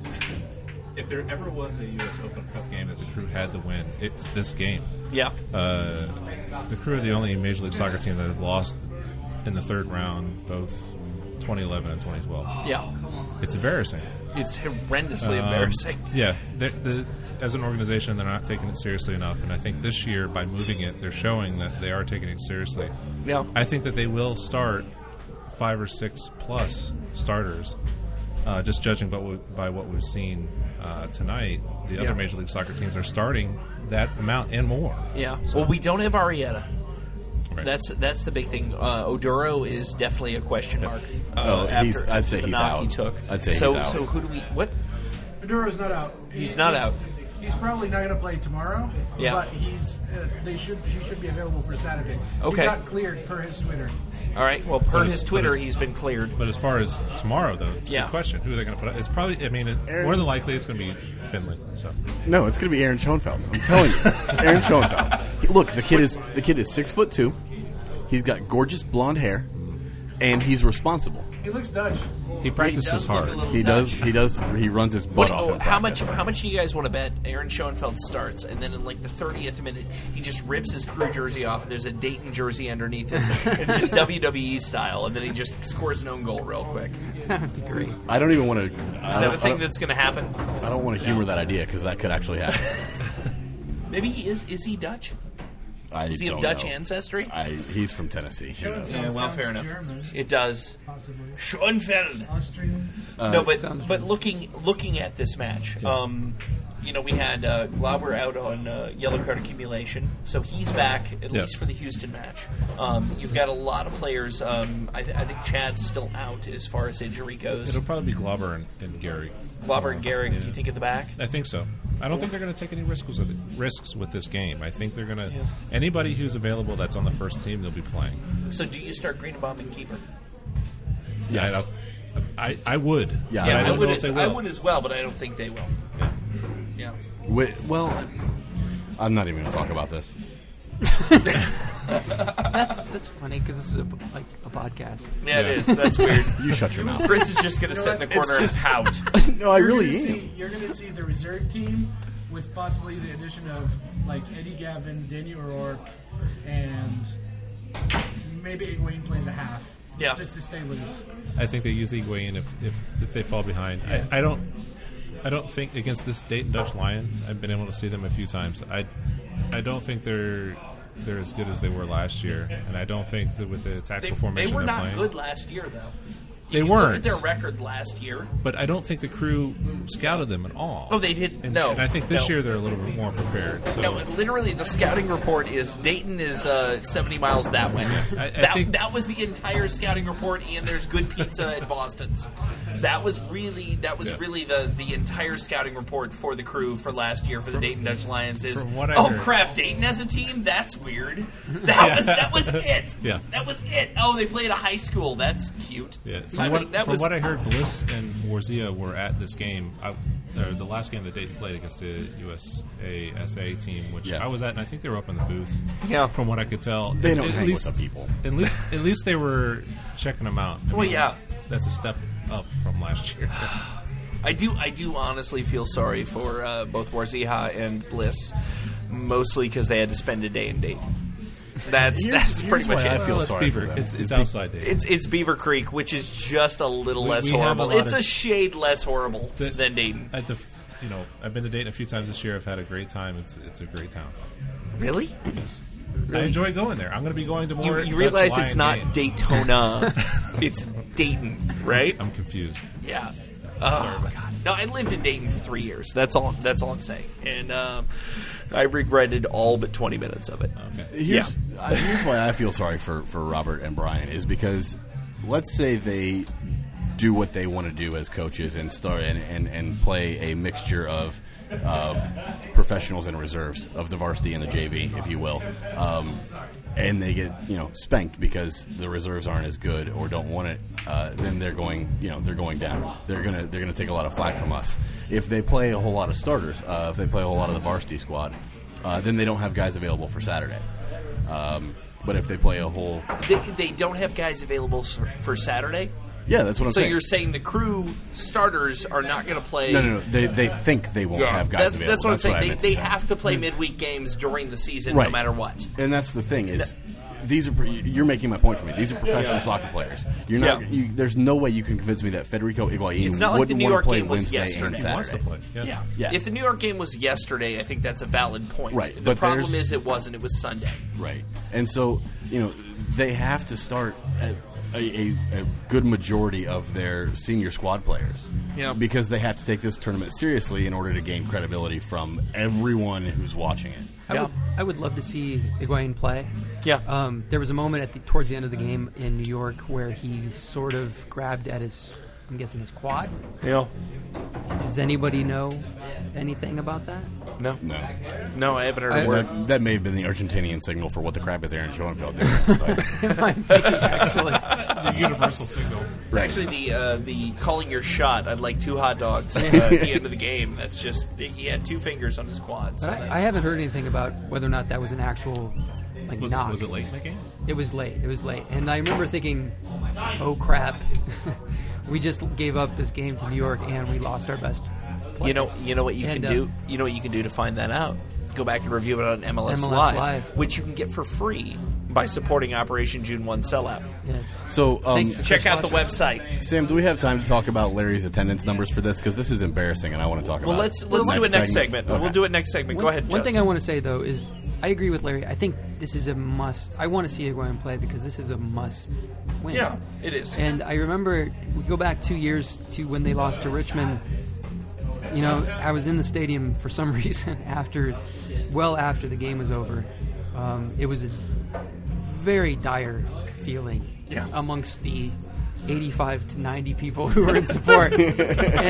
if there ever was a U S Open Cup game that the Crew had to win, it's this game. Yeah. Uh, the Crew are the only Major League Soccer team that have lost in the third round, both twenty eleven and twenty twelve. Yeah. It's embarrassing. It's horrendously Um, embarrassing. Yeah, the, the, as an organization, they're not taking it seriously enough, and I think this year, by moving it, they're showing that they are taking it seriously. Yeah. I think that they will start five or six plus starters, uh, just judging by, what- by what we've seen uh, tonight. The Yeah. other Major League Soccer teams are starting that amount and more. Yeah. So- Well, we don't have Arrieta. Right. That's that's the big thing. Uh, Oduro is definitely a question mark. Uh, Oh, after he's- I'd say the he's knock he out. took. I'd say so. he's out. So who do we? What? Maduro's not out. He's not out. He's probably not going to play tomorrow. Yeah. But he's uh, they should he should be available for Saturday. Okay. He got cleared per his Twitter. All right. Well, per But his as- but Twitter, as- he's been cleared. But as far as tomorrow, though, it's a Yeah. good question. Who are they going to put out? It's probably, I mean, it, more than likely, it's going to be Finley. So. No, it's going to be Aaron Schoenfeld. I'm telling you, Aaron Schoenfeld. He- Look, the kid is the kid is six foot two. He's got gorgeous blonde hair, and he's responsible. He looks Dutch. He practices does look hard. a little He does. He does. He runs his butt What, off. oh, in how practice. much? How much do you guys want to bet Aaron Schoenfeld starts, and then in like the thirtieth minute, he just rips his Crew jersey off, and there's a Dayton jersey underneath it. It's just W W E style, and then he just scores an own goal real quick. That would be great. I don't even want to. Is that a thing that's going to happen? I don't want to humor that idea because that could actually happen. Maybe he is. Is he Dutch? I Is he of don't Dutch know. ancestry? I, he's from Tennessee. Who knows? Yeah, well, Sounds fair enough. German. It does. Possibly. Schoenfeld. Austrian. no, but sounds but looking looking at this match, um, you know, we had uh, Glauber out on uh, yellow card accumulation, so he's back at Yeah. least for the Houston match. Um, you've got a lot of players. Um, I, th- I think Chad's still out as far as injury goes. It'll probably be Glauber and, and Gary. Glauber and Garrick, do you think at the back? I think so. I don't think they're going to take any risks with it, risks with this game. I think they're going to anybody who's available that's on the first team, they'll be playing. So do you start Greenbaum and keeper? Yes. I, don't- I, I would. Yeah, but Yeah, I I, don't would know as, if they I will. would as well, but I don't think they will. Yeah. Yeah. Wi- well, I'm not even going to talk about this. That's that's funny because this is a, like a podcast. Yeah, Yeah. it is. That's weird. You shut your mouth. Chris is just going to sit in the corner and just- pout. No, I You're really gonna am. see, you're going to see the reserve team with possibly the addition of like Eddie Gavin, Danny O'Rourke, and maybe Egwene plays a half. Yeah. Just to stay loose. I think they use Higuain if, if, if they fall behind. I, I don't I don't think against this Dayton Dutch Lion, I've been able to see them a few times. I I don't think they're they're as good as they were last year, and I don't think that with the They, tactical they formation were they're not playing. good last year, though. They If you weren't. Look at their record last year. But I don't think the Crew scouted them at all. Oh, they did. And, no, and I think this no. year they're a little bit more prepared. So No, literally, the scouting report is Dayton is uh, seventy miles that way. I- I that, think- that was the entire scouting report, and there's good pizza at Boston's. That was really that was Yeah. really the, the entire scouting report for the Crew for last year for the Dayton Dutch Lions. Is from what I oh heard- crap, Dayton as a team? That's weird. That was that was it. Yeah. that was it. Oh, they played a high school. That's cute. Yeah. I From, mean, what, that from was what I heard, Bliss and Warzia were at this game, I, or the last game that Dayton played against the U S A S A team, which Yeah. I was at, and I think they were up in the booth. Yeah. From what I could tell, They At- don't at hang with least, the people. At least, at least they were checking them out. I Well, mean, yeah. that's a step up from last year. I do I do honestly feel sorry for uh, both Warzia and Bliss, mostly because they had to spend a day in Dayton. That's Here's- that's here's pretty much why I it. feel Well, it's sorry for Beaver. them. It's, it's It's outside Dayton. It's it's Beaver Creek, which is just a little We- less we have a horrible. lot It's of- a shade less horrible The- than Dayton. At the, you know, I've been to Dayton a few times this year. I've had a great time. It's it's a great town. Really? I enjoy going there. I'm going to be going to You, more. you Dutch realize Lion it's not games. Daytona, it's Dayton, right? I'm confused. Yeah. Oh God! No, I lived in Dayton for three years. That's all. That's all I'm saying. And um, I regretted all but twenty minutes of it. Here's, uh, here's why I feel sorry for, for Robert and Brian is because let's say they do what they want to do as coaches and start and, and, and play a mixture of uh, professionals and reserves of the varsity and the J V, if you will. Um, and they get, you know, spanked because the reserves aren't as good or don't want it, uh, then they're going, you know, they're going down. They're gonna they're gonna take a lot of flack from us. If they play a whole lot of starters, uh, if they play a whole lot of the varsity squad, uh, then they don't have guys available for Saturday. Um, but if they play a whole, They, they don't have guys available for, for Saturday. yeah, that's what I'm So saying. you're saying the crew starters are not going to play? no, no, no. They they think they won't have guys That's, available. that's what I'm saying. I They, meant to they say. have to play midweek games during the season, no Right. matter what. And that's the thing is, these are you're making my point for me. These are professional soccer players. You're not. Yeah. You, there's no way you can convince me that Federico Higuain It's not like the wouldn't New want York to play game was Wednesday yesterday. and He Saturday. wants to play. Yeah. Yeah. Yeah. If the New York game was yesterday, I think that's a valid point. Right, The but problem there's- is it wasn't. It was Sunday. Right. And so, you know, they have to start a, a, a good majority of their senior squad players. Yeah. Because they have to take this tournament seriously in order to gain credibility from everyone who's watching it. I, Yeah. would, I would love to see Higuain play. Yeah. Um, there was a moment at the towards the end of the game in New York where he sort of grabbed at his, I'm guessing his quad. Yeah. Does anybody know anything about that? No. No. No, I haven't heard I- a word. That, that may have been the Argentinian signal for what the crap is Aaron Schoenfeld doing. But, It might be, actually. The universal signal. It's actually the uh, the calling your shot. I'd like two hot dogs uh, at the end of the game. That's just he had two fingers on his quad. So But I, that's- I haven't heard anything about whether or not that was an actual like Was, knock. was it late in the game? It was late. It was late, and I remember thinking, "Oh crap, we just gave up this game to New York, and we lost our best." player." You know, you know what you And, can uh, do. You know what you can do to find that out. Go back and review it on M L S, M L S Live, Live. which you can get for free by supporting Operation June One Sellout. Yes. so, um, Thanks. Check out the website. Sam, do we have time to talk about Larry's attendance numbers for this? Because this is embarrassing, and I want to talk Well, about let's it. let's do it next segment. Okay. We'll do it next segment. One, Go ahead. One thing I Justin. want to say though is I agree with Larry. I think this is a must. I want to see Higuain play because this is a must win. Yeah, it is. And I remember we go back two years to when they lost to Richmond. You know, I was in the stadium for some reason after, well after the game was over. Um, it was a very dire feeling Yeah. amongst the eighty-five to ninety people who were in support. and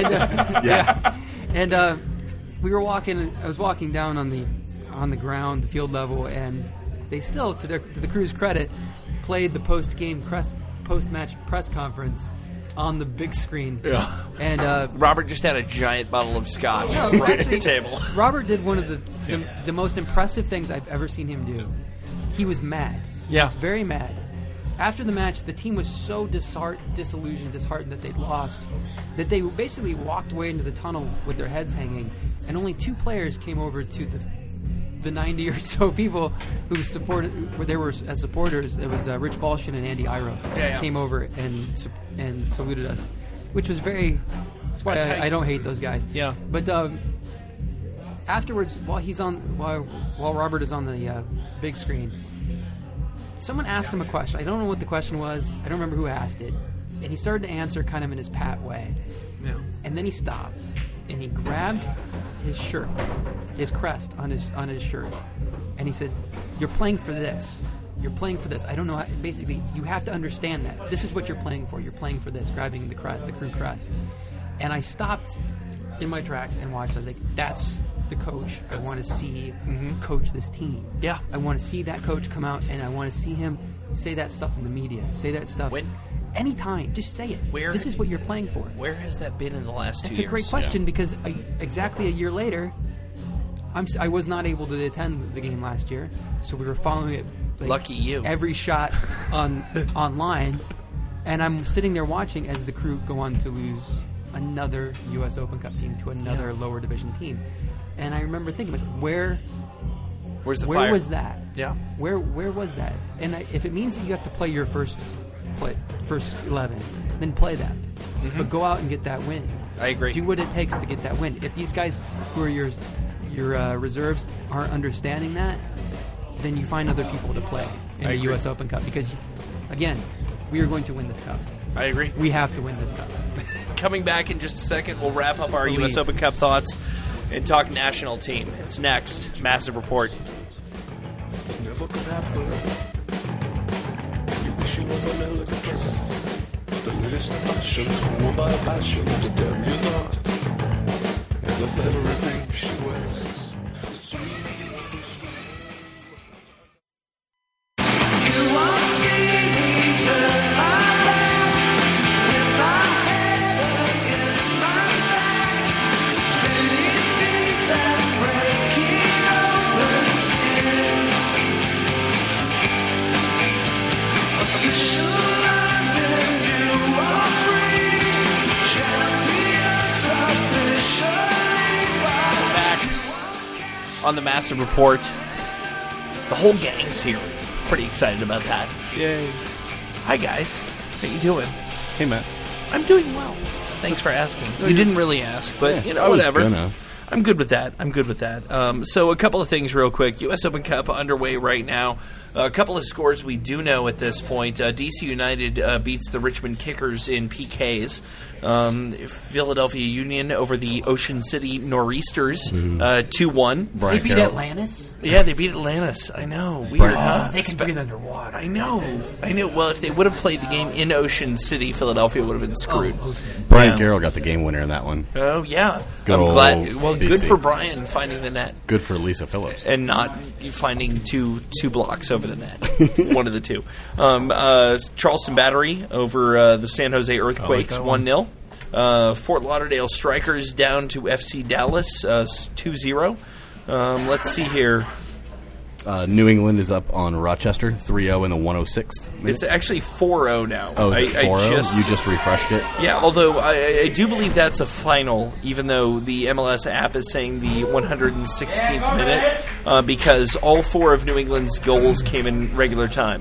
uh, yeah, and uh, we were walking. I was walking down on the on the ground, the field level, and they still, to their to the crew's credit, played the post game press post match press conference on the big screen. Yeah. And uh, Robert just had a giant bottle of scotch no, right actually, at the table. Robert did one of the, the the most impressive things I've ever seen him do. He was mad. Yeah. He was very mad. After the match, the team was so disheart- disillusioned, disheartened that they'd lost, that they basically walked away into the tunnel with their heads hanging, and only two players came over to the the ninety or so people who supported, where they were as supporters. It was uh, Rich Balshin and Andy Iro Yeah, yeah. came over and su- and saluted us, which was very. That's why That's how I, you- I don't hate those guys. Yeah. But um, afterwards, while he's on, while while Robert is on the uh, big screen, someone asked him a question. I don't know what the question was. I don't remember who asked it, and he started to answer kind of in his pat way. Yeah. And then he stopped and he grabbed his shirt, his crest on his on his shirt, and he said, "You're playing for this. You're playing for this. I don't know. How, basically, you have to understand that this is what you're playing for. You're playing for this." Grabbing the crest, the crew crest, and I stopped in my tracks and watched. I was like, "That's the coach I want to see coach this team. Yeah. I want to see that coach come out, and I want to see him say that stuff in the media. Say that stuff When? anytime. Just say it. Where- This is what you're playing for." Where has that been in the last two That's a years? great question because I, exactly a year later, I'm s- I was not able to attend the game last year, so we were following it. Like, Lucky you. Every shot on online, and I'm sitting there watching as the crew go on to lose another U S Open Cup team to another Yeah. lower division team, and I remember thinking, to myself, where Where's the where fire? was that? Yeah. Where where was that? And I, if it means that you have to play your first play, first eleven, then play that. But go out and get that win. I agree. Do what it takes to get that win. If these guys who are your your uh, reserves aren't understanding that, then you find other people to play in I the agree. U S Open Cup because, again, we are going to win this cup. I agree. We have to win this cup. Coming back in just a second, we'll wrap up our U S Believe. Open Cup thoughts and talk national team. It's next. Massive Report. Never could happen. You wish you were an elegant dress. The latest fashion, worn by a passion to tell you that. And the better it makes On the Massive Report. The whole gang's here. Pretty excited about that. Yay. Hi, guys. How you doing? Hey, Matt. I'm doing well. Thanks for asking. You didn't really ask, but, Yeah, you know, I was whatever. gonna. I'm good with that. I'm good with that. Um, so a couple of things real quick. U S Open Cup underway right now. Uh, a couple of scores we do know at this point. Uh, D C United uh, beats the Richmond Kickers in P Ks. Um, Philadelphia Union over the Ocean City Nor'easters, uh, two one. They beat Atlantis? Yeah, they beat Atlantis. I know. Weird, Brian- huh? Oh, they can breathe underwater. I know. I know. Well, if they would have played the game in Ocean City, Philadelphia would have been screwed. Oh, okay. Brian Yeah. Garrell got the game winner in that one. Oh, yeah. Good I'm glad. old Well, B good C. for Brian finding the net. Good for Lisa Phillips. And not finding two two blocks over the net. One of the two. Um, uh, Charleston Battery over uh, the San Jose Earthquakes, that one one. nil. Uh, Fort Lauderdale Strikers down to F C Dallas, uh, two zero. Um, let's see here. Uh, New England is up on Rochester, three oh in the one oh sixth minute. It's actually four oh now. Oh, is it I- I four oh? just- You just refreshed it? Yeah, although I, I do believe that's a final, even though the M L S app is saying the one hundred sixteenth minute, uh, because all four of New England's goals came in regular time.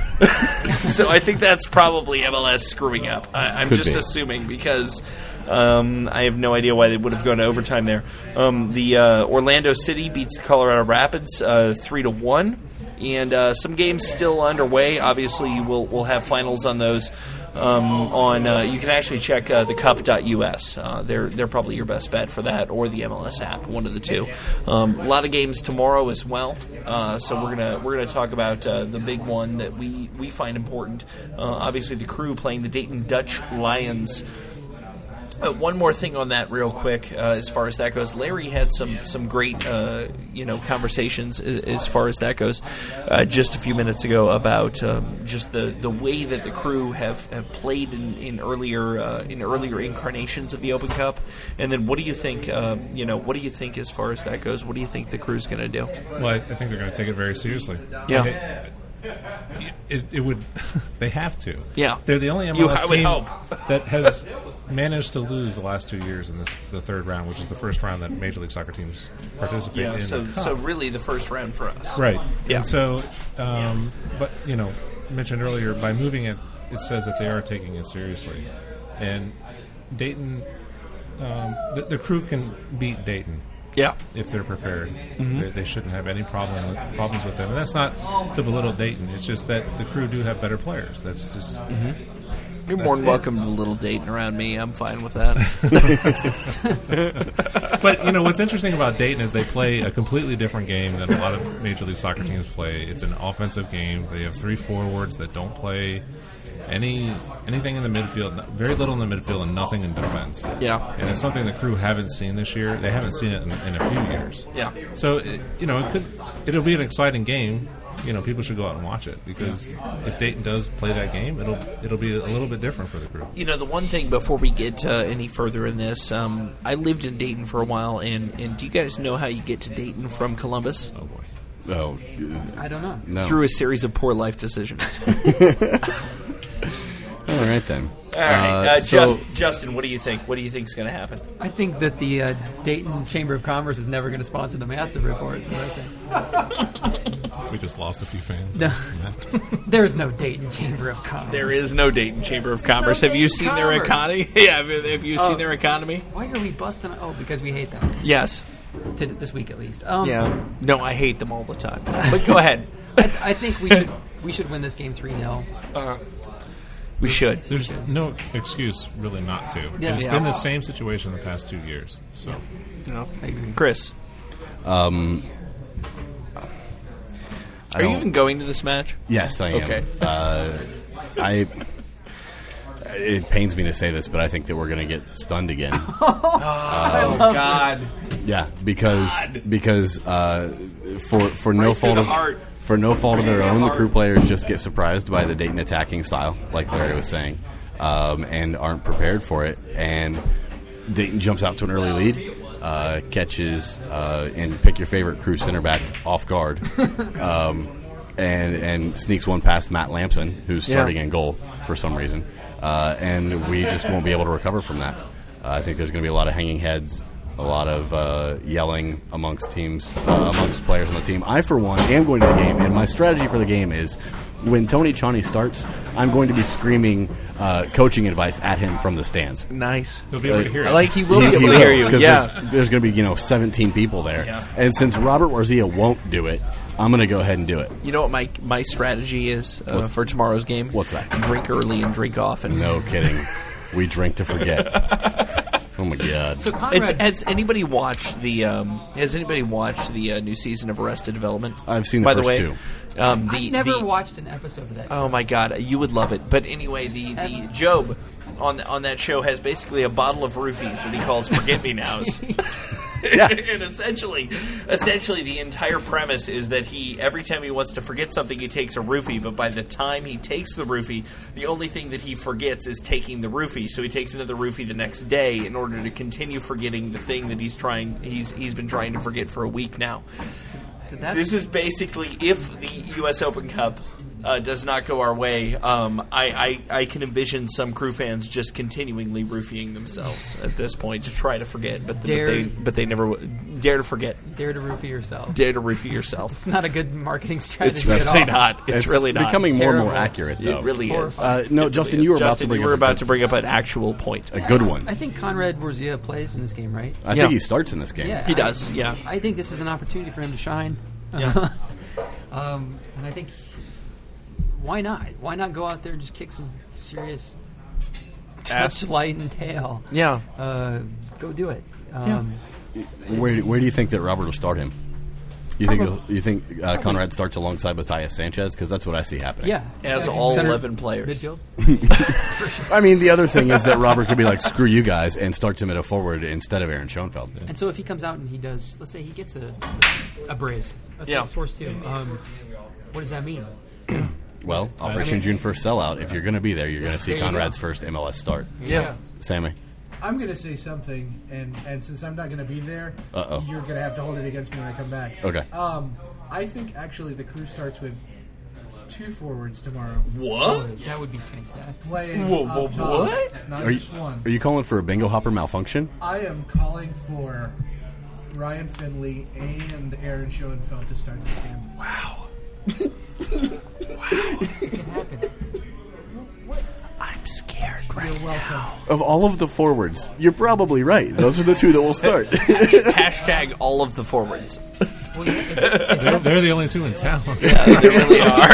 So I think that's probably M L S screwing up. I, I'm Could just be. assuming because um, I have no idea why they would have gone to overtime there. Um, the uh, Orlando City beats Colorado Rapids uh, three to one, and uh, some games still underway. Obviously, we'll we'll have finals on those. Um, on uh, you can actually check uh, the cup dot U S. Uh, they're they're probably your best bet for that, or the M L S app, one of the two. Um, a lot of games tomorrow as well. Uh, so we're gonna we're gonna talk about uh, the big one that we we find important. Uh, obviously, the Crew playing the Dayton Dutch Lions. Uh, one more thing on that, real quick, uh, as far as that goes. Larry had some some great, uh, you know, conversations as, as far as that goes, uh, just a few minutes ago about um, just the, the way that the Crew have, have played in, in earlier uh, in earlier incarnations of the Open Cup. And then, what do you think? Uh, you know, what do you think as far as that goes? What do you think the Crew's going to do? Well, I, I think they're going to take it very seriously. Yeah. And It, it, it would. They have to. Yeah. They're the only M You- L S I would team hope. that has managed to lose the last two years in this the third round, which is the first round that Major League Soccer teams participate Yeah. in. So the cup. so really, the first round for us. Right. Yeah. And so, um, but you know, mentioned earlier, by moving it, it says that they are taking it seriously, and Dayton, um, the, the Crew can beat Dayton. Yeah. If they're prepared, Mhm. they, they shouldn't have any problem with, problems with them. And that's not to belittle Dayton. It's just that the Crew do have better players. That's just. Mhm. You're that's more than it. welcome to little Dayton around me. I'm fine with that. But you know what's interesting about Dayton is they play a completely different game than a lot of Major League Soccer teams play. It's an offensive game. They have three forwards that don't play any anything in the midfield, very little in the midfield, and nothing in defense. Yeah. And it's something the Crew haven't seen this year. They haven't seen it in, in a few years. Yeah. So it, you know, it could it'll be an exciting game. You know, people should go out and watch it because if Dayton does play that game, it'll it'll be a little bit different for the Crew. You know, the one thing before we get uh, any further in this, um, I lived in Dayton for a while, and, and do you guys know how you get to Dayton from Columbus? Oh, boy. Oh, I don't know. No. Through a series of poor life decisions. All right, then. All right, Uh, uh, so- Just, Justin, what do you think? What do you think is going to happen? I think that the uh, Dayton Chamber of Commerce is never going to sponsor the Massive Report. Is what I think. We just lost a few fans. No. There's no Dayton Chamber of Commerce. There is no Dayton Chamber of Commerce. No Have you Dayton seen their Commerce. economy? Yeah, have have you Oh. seen their economy? Why are we busting? Oh, because we hate them. Yes. To, this week at least. Um, Yeah. No, I hate them all the time. But go ahead. I, I think we should we should win this game three nil. Uh, we should. There's no excuse really not to. Yeah. It's Yeah. been the same situation the past two years. So, You know, I agree. Chris, Um, I are you don't- even going to this match? Yes, I am. Okay. Uh, I it pains me to say this, but I think that we're going to get stunned again. Oh, Um, God. Yeah, because God. because uh, for for no Right through fault the of heart. for no fault of their Right own, through the the crew heart. players just get surprised by the Dayton attacking style, like Larry was saying, um, and aren't prepared for it. And Dayton jumps out to an early lead, uh, catches uh, and pick your favorite crew center back off guard, um, and and sneaks one past Matt Lampson, who's Yeah. starting in goal for some reason, uh, and we just won't be able to recover from that. Uh, I think there's going to be a lot of hanging heads, a lot of uh, yelling amongst teams, uh, amongst players on the team. I, for one, am going to the game, and my strategy for the game is when Tony Chani starts, I'm going to be screaming uh, coaching advice at him from the stands. Nice. He'll be able to hear it. I like he will be able to hear you. Because Yeah. there's, there's going to be, you know, seventeen people there. Yeah. And since Robert Warzia won't do it, I'm going to go ahead and do it. You know what my my strategy is uh, What's- for tomorrow's game? What's that? Drink early and drink often. No kidding. We drink to forget. Oh, my God. So Conrad, It's, has anybody watched the um, Has anybody watched the uh, new season of Arrested Development? I've seen the By first the way, two. Um, the, I've never the, watched an episode of that. Oh my God, you would love it. But anyway, the, the Job on on that show has basically a bottle of roofies that he calls "Forget Me Nows." Yeah. And essentially, essentially, the entire premise is that he every time he wants to forget something, he takes a roofie. But by the time he takes the roofie, the only thing that he forgets is taking the roofie. So he takes another roofie the next day in order to continue forgetting the thing that he's trying. He's he's been trying to forget for a week now. So that's, This is basically if the U S Open Cup uh, does not go our way. Um, I, I I can envision some crew fans just continually roofieing themselves at this point to try to forget, but, Dare- but they but they never w- dare to forget. dare to roofie yourself. Dare to roofie yourself. It's not a good marketing It's strategy at really all. not. It's, really not. becoming more and more Terrible. accurate, though. It really is. Uh, no, It Justin, really you were is. about Justin, to bring you were up a about good- to bring up an actual point. A good one. I think Conrad Warzia plays in this game, right? I Yeah. think he starts in this game. Yeah, He I- does, yeah. I think this is an opportunity for him to shine. Yeah. um, and I think why not? Why not go out there and just kick some serious Ass. touch, light, and tail? Yeah. Uh, go do it. Um, Where, where do you think that Robert will start him? You think he'll- you think uh, Conrad starts alongside Matthias Sanchez? Because that's what I see happening. Yeah. As Yeah. all Center, eleven players. Midfield. I mean, the other thing is that Robert could be like, screw you guys, and starts him at a forward instead of Aaron Schoenfeld. And so if he comes out and he does, let's say he gets a a brace. Let's Yeah. say Source two. Um, what does that mean? Well, Operation mean- June first sellout. If you're going to be there, you're going to see There you Conrad's go. first M L S start. Yeah. Sammy. I'm going to say something, and, and since I'm not going to be there, Uh-oh. you're going to have to hold it against me when I come back. Okay. Um, I think actually the crew starts with two forwards tomorrow. What? That would be fantastic. Playing Whoa, up whoa, top, what? Not Are you, just one. are you calling for a bingo hopper malfunction? I am calling for Ryan Finley and Aaron Schoenfeld to start this game. Wow. It can happen. I'm scared right You're welcome. Of all of the forwards, you're probably right. Those are the two that will start. Hashtag all of the forwards. Well, yeah, if, if They're, that's, they're the only two in town. They really are.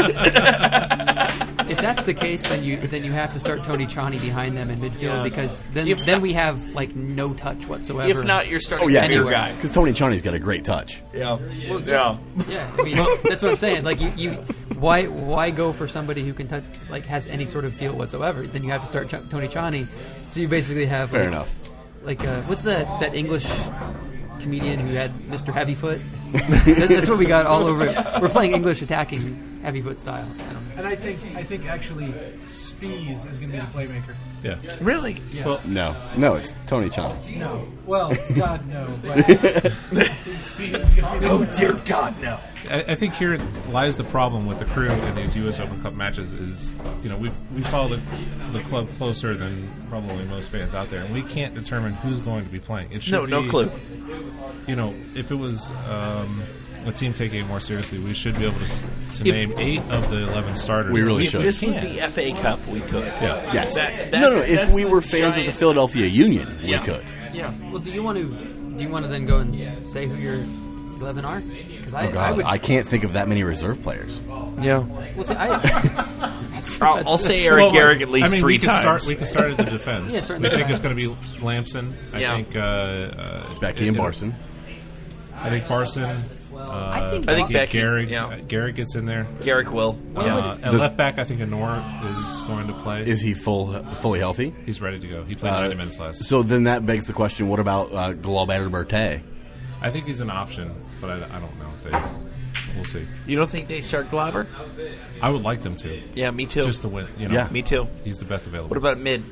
if that's the case, then you then you have to start Tony Chani behind them in midfield Yeah. because then If then not- we have like no touch whatsoever. If not, you're starting Oh yeah, with your Anywhere. guy. because Tony Chani's got a great touch. Yeah. Well, Yeah. yeah, I mean that's what I'm saying. Like you, you, why why go for somebody who can touch like has any sort of feel whatsoever? Then you have to start Ch- Tony Chani. So you basically have Fair like, enough. Like uh, what's that that English comedian who had Mister Heavyfoot? that, that's what we got all over. We're playing English attacking Heavyfoot style. I don't know. And I think I think actually Spees is going to be the playmaker. Yeah. Really? Yeah. Well, No, no, it's Tony Chani. No. Well, God, no. But I think Spees is going to be the Oh dear God, no. I, I think here lies the problem with the crew in these U S Open Cup matches is, you know, we've we follow the, the club closer than probably most fans out there, and we can't determine who's going to be playing. It should No, no be, clue. You know, if it was um, a team taking it more seriously, we should be able to, s- to If- name eight of the eleven starters. We really We If should. this was the F A Cup, we could. Yeah. Yes. That- no, no. that's- If that's we the were fans of giant- the Philadelphia Union, Yeah. we could. Yeah. Well, do you want to do you want to then go and say who your eleven are? Because I, Oh God, I I, would. can't think of that many reserve players. Yeah. well, see, I, I'll, I'll say Eric Well, Garrick at least I mean, three we could times. Start, we can start at the defense. Yeah, start in we the think defense. it's going to be Lamson. I Yeah. think uh, uh, Becky it- and it- Barson. I think Barson. Well, Uh, I think, I think yeah, Becky, Garrick, yeah. uh, Garrick gets in there. Garrick will. Uh, Yeah. at Does- left back, I think Honor is going to play. Is he full, fully healthy? He's ready to go. He played Uh, ninety minutes last. So then that begs the question: what about uh, Glauber Berté? I think he's an option, but I, I don't know if they. We'll see. You don't think they start Glauber? I would like them to. Yeah, me too. Just to win. You know, Yeah. Me too. He's the best available. What about mid?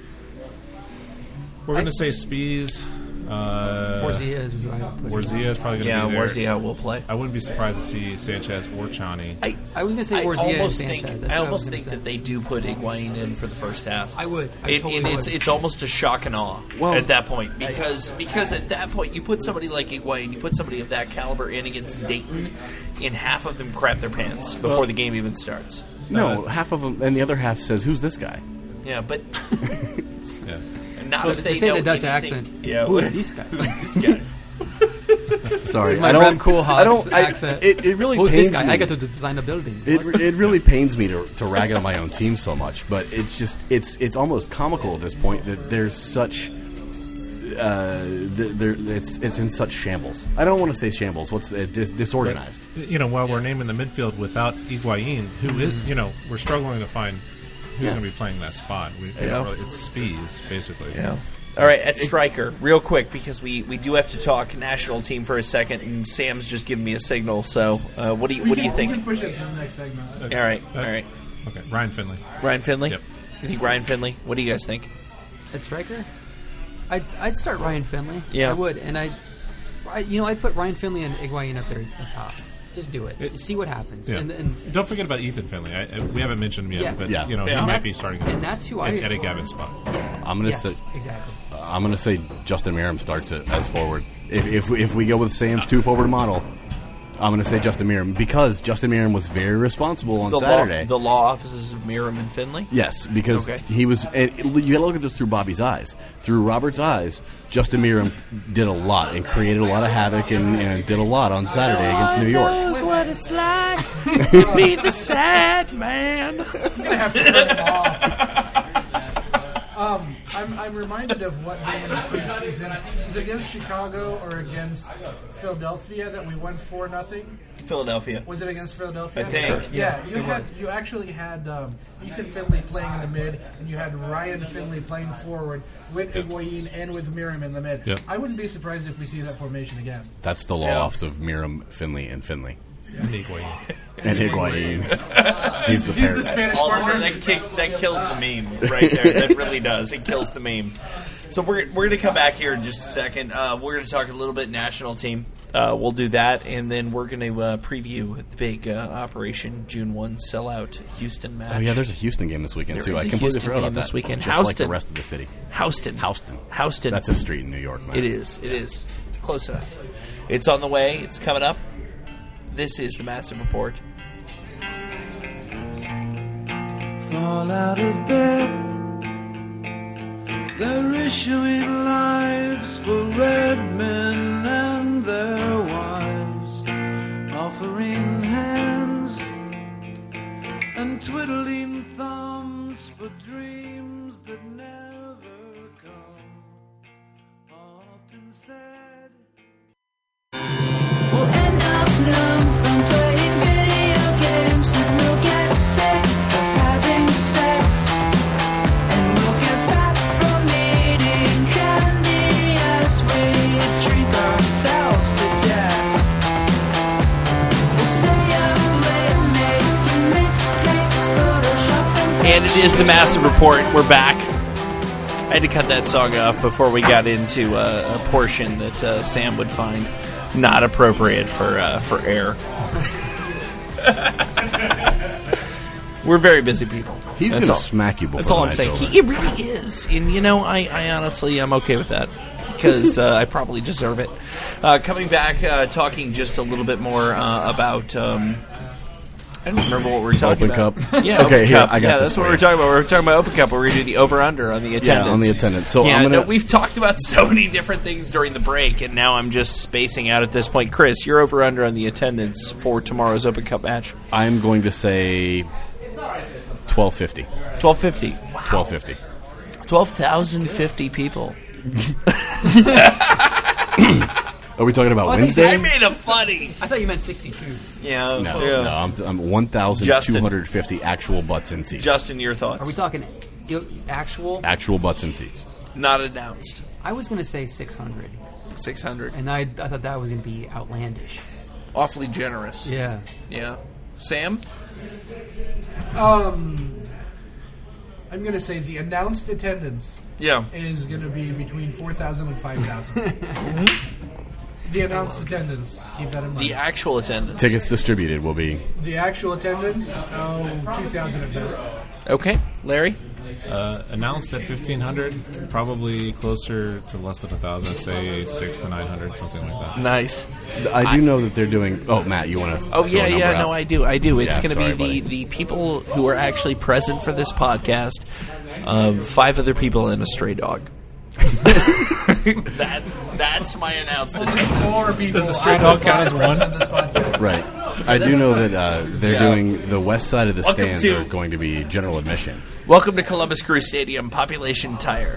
We're going to say Spies. Uh, Warzia is who I would put. Warzia is probably going to Yeah, be there. Warzia will play. I wouldn't be surprised to see Sanchez or Chani. I, I was going to say I Warzia and almost Sanchez. think That's I what almost was think gonna that say. they do put Higuain in for the first half. I would. I It, totally and it's would. it's almost a shock and awe Well- at that point because because at that point you put somebody like Higuain, you put somebody of that caliber in against Dayton, and half of them crap their pants before Well- the game even starts. No, half of them, and the other half says, "Who's this guy?" Yeah, but Yeah. not Well, if they they say know in a Dutch anything. accent. Yeah, Who is this guy? this guy? Sorry, My I don't. Rem Koolhaas I don't. I, accent. it, it really Who's pains this guy? me. I got to design a building. It, it really pains me to, to rag on my own team so much, but it's just it's it's almost comical at this point that there's such uh, there, there, it's it's in such shambles. I don't want to say shambles. What's uh, dis- disorganized? You know, while we're naming the midfield without Higuain, who is, you know, we're struggling to find who's Yeah. going to be playing that spot. We, we Yeah. don't really, it's Spies, basically. Yeah. All right, at striker, real quick, because we, we do have to talk national team for a second, and Sam's just giving me a signal. So, uh, what do you what do you think? We can push it to the next segment. All right, all right. Okay, Ryan Finley. Ryan Finley. Yep. You think Ryan Finley? What do you guys think? At striker, I'd I'd start Ryan Finley. Yeah. I would, and I, I you know, I'd put Ryan Finley and Higuain up there at the top. Just do it. It- Just see what happens. Yeah. And, and Don't forget about Ethan Finley. I, I, we haven't mentioned him yet, Yes. but Yeah. you know Yeah. he And might that's- be starting and that's who at, I- at a Gavin spot. I'm gonna yes, say exactly. I'm gonna say Justin Miram starts it as forward. If if, if we go with Sam's two forward model, I'm gonna say Justin Miram because Justin Miram was very responsible on The Saturday. law, the law offices of Miram and Finley. Yes, because Okay. he was. And you got to look at this through Bobby's eyes. Through Robert's eyes, Justin Miram did a lot and created a lot of havoc and, and did a lot on Saturday against New York. Knows what it's like to be the sad man. I'm gonna have to turn him off. Um, I'm, I'm reminded of what game in the preseason is it against Chicago or against Philadelphia that we won four nothing. Philadelphia. Was it against Philadelphia? I think. Sure. Yeah, Yeah, you it had was. you actually had um, Ethan Finley playing in the mid, and you had Ryan Finley playing forward with Higuain and with Miram in the mid. Yep. I wouldn't be surprised if we see that formation again. That's the law Yeah. office of Miram, Finley, and Finley. And Higuain. And Higuain. He's the He's parrot. the Spanish Also, partner. that, kick, that kills the meme right there. That really does. It kills the meme. So we're, we're going to come back here in just a second. Uh, we're going to talk a little bit national team. Uh, we'll do that, and then we're going to uh, preview the big uh, Operation June first sellout Houston match. Oh yeah, there's a Houston game this weekend There too. is I a completely Houston forgot game about this that. weekend. Just like the Houston. rest of the city. Houston. Houston. Houston. That's a street in New York, man. It is. It is. Close enough. It's on the way. It's coming up. This is the Massive Report. Fall out of bed. They're issuing lives for red men and their wives, offering hands and twiddling thumbs for dreams that never come. Often said, we'll end up numb from playing video games, and we'll get sick of having sex, and we'll get fat from eating candy as we drink ourselves to death. We'll stay up late making mixtapes, Photoshop and And it is the Massive Report. We're back. I had to cut that song off before we got into uh, a portion that uh, Sam would find not appropriate for uh, for air. We're very busy people. He's That's gonna all. smack you before That's all the I'm night's saying. over. He it really is, and you know, I, I honestly I'm okay with that because uh, I probably deserve it. Uh, coming back, uh, talking just a little bit more uh, about. Um, I don't remember what we were talking Open about. Cup? Yeah, Okay, Open here, Cup. I got yeah, this that's what for we were you. talking about. We were talking about Open Cup. Where we're going to do the over under on the attendance. on the attendance. So yeah, I'm gonna- no, we've talked about so many different things during the break, and now I'm just spacing out at this point. Chris, you're over under on the attendance for tomorrow's Open Cup match. I'm going to say twelve fifty. Twelve fifty. Twelve fifty. Twelve thousand fifty people. Are we talking about Oh, I think- Wednesday? I made a funny. I thought you meant sixty-two. Yeah. No, yeah. no, I'm, I'm one thousand two hundred fifty actual butts in seats. Justin, your thoughts? Are we talking il- actual? Actual butts in seats. Not announced. I was going to say six hundred. six hundred. And I, I thought that was going to be outlandish. Awfully generous. Yeah. Yeah. Sam? Um, I'm going to say the announced attendance Yeah. is going to be between four thousand and five thousand. The announced attendance, keep that in mind. The actual attendance. Tickets distributed will be. The actual attendance, oh, two thousand at best. Okay. Larry? Uh, announced at fifteen hundred, probably closer to less than one thousand, say six to nine hundred, something like that. Nice. I do know that they're doing. Oh, Matt, you want to? Oh, yeah, yeah, no, I do. I do. It's Yeah, going to be sorry, the, buddy. the people who are actually present for this podcast, um, five other people and a stray dog. that's that's my announced attendance. Four people. Does the stray out dog of count five as one? present in this podcast. Right. I do know that uh, they're Yeah. doing the west side of the Welcome stands to- are going to be general admission. Welcome to Columbus Crew Stadium, population tire.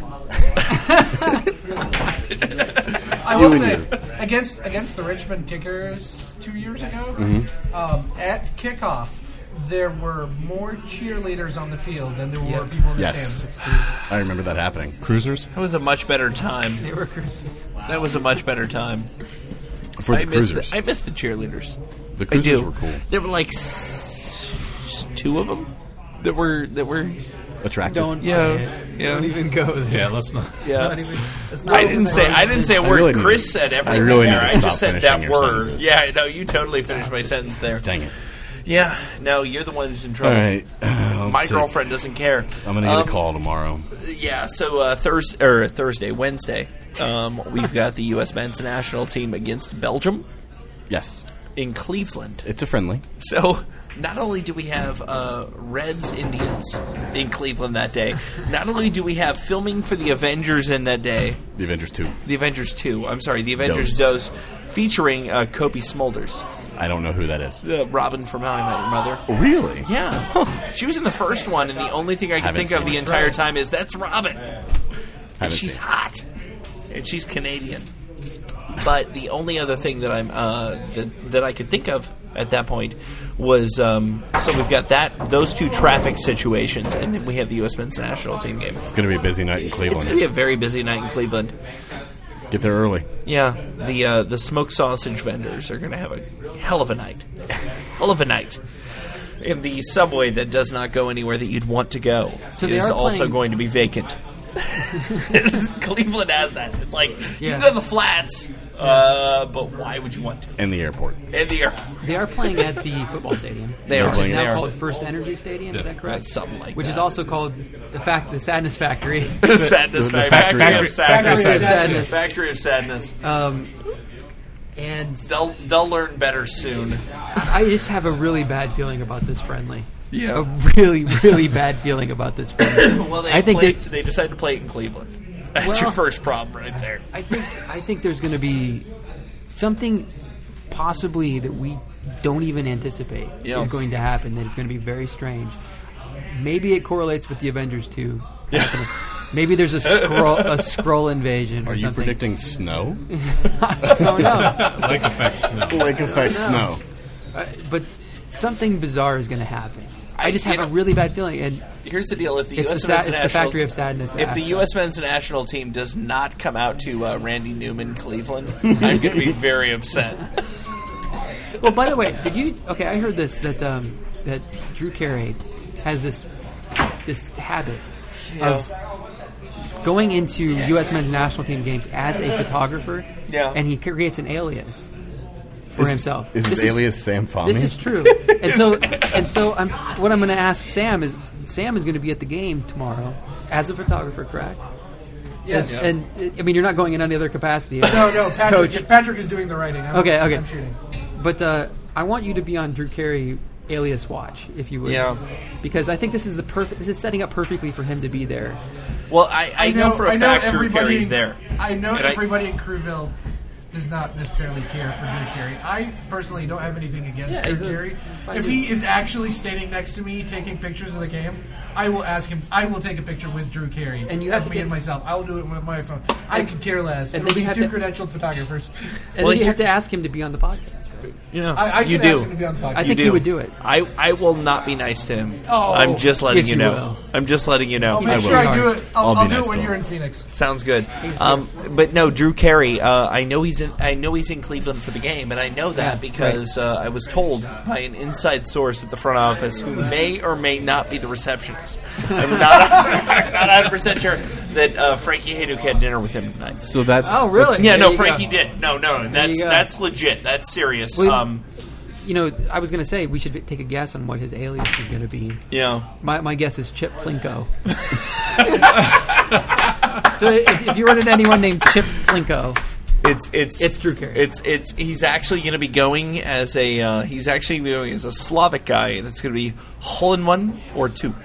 I will You say, and you. against against the Richmond Kickers two years ago, Mm-hmm. um, at kickoff, there were more cheerleaders on the field than there were Yep. people in the Yes. stands. I remember that happening. Cruisers? That was a much better time. They were cruisers. That was a much better time. For the I miss cruisers. the, I miss the cheerleaders. The I cruisers do. were cool. There were like s- two of them that were that were. Attractive. Don't, Yeah, say it. yeah. Don't even go there. Yeah, let's not. Yeah. Not even, it's not I even didn't say close. I didn't say a I word. really need Chris to- said I everything. really need there. to I stop just said finishing that your word. sentences. Yeah, no, you totally finished my sentence there. Dang it. Yeah, no, you're the one who's in All trouble. right. Uh, My let's see. girlfriend doesn't care. I'm going to get Um, a call tomorrow. Yeah, so uh, Thursday or Thursday, Wednesday, um, we've got the U S men's national team against Belgium Yes. in Cleveland. It's a friendly. So not only do we have uh, Reds Indians in Cleveland that day, not only do we have filming for the Avengers in that day, The Avengers two. the Avengers two. I'm sorry, the Avengers Dose. Dose, featuring uh, Kobe Smulders, I don't know who that is. uh, Robin from How I Met Your Mother. Really? Yeah, she was in the first one, and the only thing I can Haven't think of seen the it. entire time is that's Robin. And Haven't she's seen it. hot, and she's Canadian. But the only other thing that I'm uh, that that I could think of at that point was um, so we've got that those two traffic situations, and then we have the U S men's national team game. It's going to be a busy night in It's going to be Cleveland. a very busy night in Cleveland. Get there early. Yeah, the uh, the smoked sausage vendors are going to have a hell of a night, hell of a night. And the subway that does not go anywhere that you'd want to go So they is are also playing- going to be vacant. Cleveland has that. It's like you Yeah. can go to the flats, uh, but why would you want to? And the airport. And the airport. They are playing at the football stadium. They are which is playing- now they are. called First Energy Stadium. Is that correct? That's something like Which that. is also called the fact the Sadness Factory. Sadness the- the Factory. factory- Factory of Factory of Sadness. Sadness. Factory of Sadness. Um, and They'll they'll learn better soon. I just have a really bad feeling about this friendly. Yeah. A really, really bad feeling about this friendly. Well, they I think played, they- they decided to play it in Cleveland. That's Well- your first problem right there. I think I think there's going to be something possibly that we don't even anticipate Yeah. is going to happen. That is going to be very strange. Maybe it correlates with the Avengers two. happening. Maybe there's a scroll a scroll invasion or Are you something. predicting snow? I don't know. Lake effect snow. Lake effect No. snow. Uh, but something bizarre is going to happen. I I- just you have a know- really bad feeling, and Here's the deal: if the it's, U the, S sa- men's it's the national, factory of sadness. if the U S men's national team does not come out to uh, Randy Newman, Cleveland, I'm going to be very upset. Well, by the way, did you? Okay, I heard this that um, that Drew Carey has this this habit of going into U S men's national team games as a photographer, Yeah. and he creates an alias for Is- himself. Is This his alias Sam Fahmy? This is true, and so and so. I'm, what I'm going to ask Sam is Sam is going to be at the game tomorrow as a photographer, correct? Yes. And, and I mean, you're not going in any other capacity. No, no, Patrick, Coach. Patrick is doing the writing. I'm, Okay, okay. I'm shooting. But uh, I want you to be on Drew Carey alias watch, if you would. Yeah. Because I think this is the perfect. This is setting up perfectly for him to be there. Well, I, I, know, for a I know fact Drew everybody- Carey's there. I know And I- everybody in Crewville does not necessarily care for Drew Carey. I personally don't have anything against Yeah, Drew he's a Carey. fine If dude. he is actually standing next to me taking pictures of the game, I will ask him. I will take a picture with Drew Carey. And you have of to me get- and myself. I will do it with my phone. I could care less. and It'll then be you have two to- credentialed photographers. And then you have to ask him to be on the podcast. Yeah, I, I you can do. ask him to be on the podcast. I think You he do. would do it. I, I will not be nice to him. Oh, I'm just letting yes, you you know. will. I'm just letting you know. I'll make I sure will. I do it. I'll, I'll I'll, be do nice it when to you're him. in Phoenix. Sounds good. Um, but no, Drew Carey. Uh, I know he's in. I know he's in Cleveland for the game, and I know that Yeah, because uh, I was told by an inside source at the front office who may or may not be the receptionist. I'm not. I'm not one hundred percent sure that uh, Frankie Hayduk had dinner with him tonight. So that's Oh, really? Yeah, There no, you Frankie go. did. No, no, that's you go. that's legit. That's serious. Well, um, You know, I was going to say we should take a guess on what his alias is going to be. yeah. My, my guess is Chip Plinko. So if, if you run into anyone named Chip Plinko, It's it's It's Drew Carey. It's it's he's actually going to be going as a uh, he's actually going as a Slavic guy, and it's going to be hole in one or two.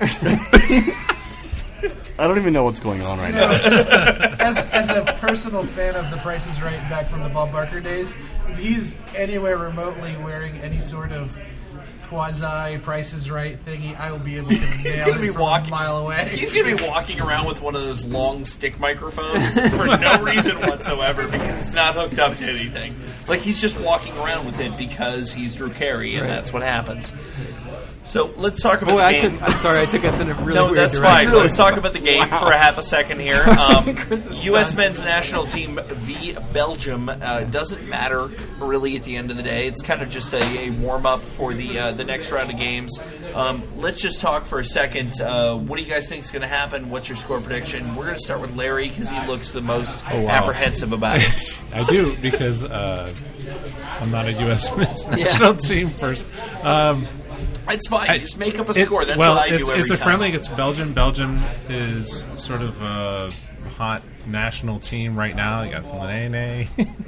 I don't even know what's going on right now. as, as a personal fan of The Price is Right back from the Bob Barker days, if he's anywhere remotely wearing any sort of quasi Price is Right thingy, I will be able to He's nail going to it be from walking a mile away. He's going to be walking around with one of those long stick microphones for no reason whatsoever because it's not hooked up to anything. Like he's just walking around with it because he's Drew Carey, and Right. that's what happens. So let's talk about boy, the I game. took, I'm sorry, I took us in a really no, weird that's direction. fine. Let's talk about the game for a half a second here. Um, Chris is U S stunned. men's national team v. Belgium uh, doesn't matter really at the end of the day. It's kind of just a, a warm up for the uh, the next round of games. Um, let's just talk for a second. Uh, what do you guys think is going to happen? What's your score prediction? We're going to start with Larry because he looks the most Oh, wow. apprehensive about it. I do because uh, I'm not a U S men's Yeah. national team first. Um, It's fine. I- Just make up a it- score. That's well, what I it's, do every it's a time. friendly against Belgium. Belgium is sort of a hot national team right now. You got Fellaini.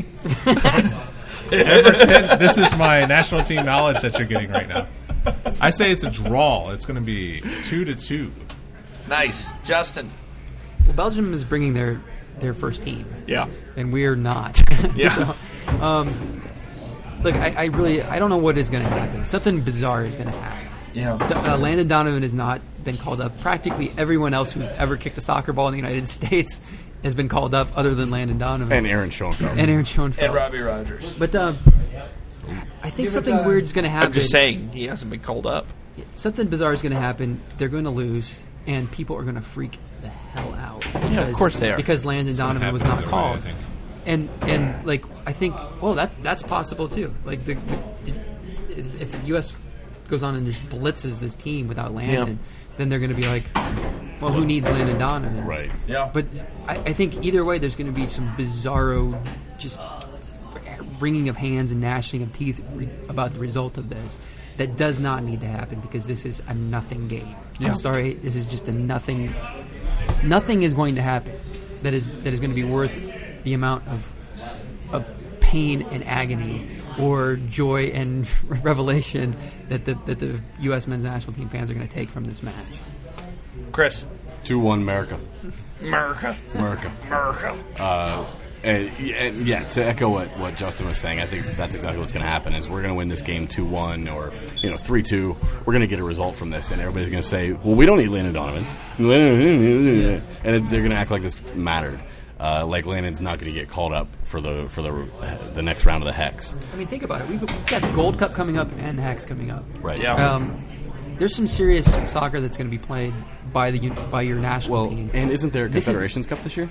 Everton. This is my national team knowledge that you're getting right now. I say it's a draw. It's going to be two to two. Nice. Justin. Well, Belgium is bringing their, their first team. Yeah. And we're not. Yeah. So, um, look, I, I really I don't know what is going to happen. Something bizarre is going to happen. Yeah. D- uh, Landon Donovan has not been called up. Practically everyone else who's ever kicked a soccer ball in the United States has been called up, other than Landon Donovan And Aaron Schoenfeld. and Aaron Schoenfeld. And Robbie Rogers. But uh, I think Give it something time. weird is going to happen. I'm just saying he hasn't been called up. Something bizarre is going to happen. They're going to lose, and people are going to freak the hell out. Yeah, of course they are. Because Landon Donovan was happen not either way, I called. think. And and like I think, well, that's that's possible too. Like the, the, if, if the U S goes on and just blitzes this team without Landon, Yeah. then they're going to be like, well, who needs Landon Donovan? Right. Yeah. But I, I think either way, there's going to be some bizarro, just wringing of hands and gnashing of teeth re- about the result of this. That does not need to happen because this is a nothing game. Yeah. I'm sorry, this is just a nothing. Nothing is going to happen that is that is going to be worth the amount of of pain and agony or joy and revelation that the that the U S men's national team fans are going to take from this match. Chris. two one America. America. America. America. Uh, and, and yeah, to echo what, what Justin was saying, I think that's exactly what's going to happen. Is we're going to win this game two one or you know three two. We're going to get a result from this, and everybody's going to say, "Well, we don't need Landon Donovan," Yeah. and they're going to act like this mattered. Uh, like Landon's not going to get called up for the for the the next round of the Hex. I mean, think about it. We've, we've got the Gold Cup coming up and the Hex coming up. Right. Yeah. Um, there's some serious soccer that's going to be played by the by your national Well, team. and isn't there a This is- Confederations Cup this year?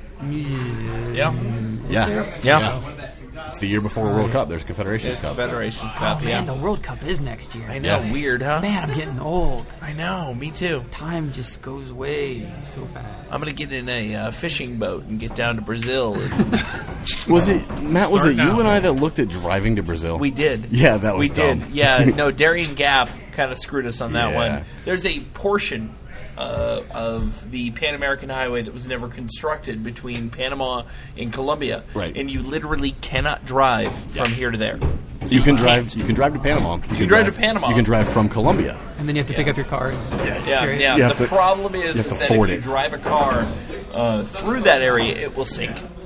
Yeah. Yeah. Yeah. It's the year before World Cup. There's Confederations Cup. Federation Oh Cup. man, yeah. the World Cup is next year. I know. Yeah. Weird, huh? Man, I'm getting old. I know. Me too. Time just goes way so fast. I'm gonna get in a uh, fishing boat and get down to Brazil. And Was it Matt? Was Start it you now. and I that looked at driving to Brazil? we did. Yeah, that was we dumb. did. Yeah. No, Darien Gap kind of screwed us on that Yeah. one. There's a portion uh, of the Pan American Highway that was never constructed between Panama and Colombia. Right. And you literally cannot drive from here to there. You can drive. You can drive to Panama. You can, drive to Panama. You can drive from Colombia. And then you have to pick up your car. And Yeah, carry it. yeah. You The have to- problem is, you have is to that ford if you it. drive a car uh, through that area, it will sink.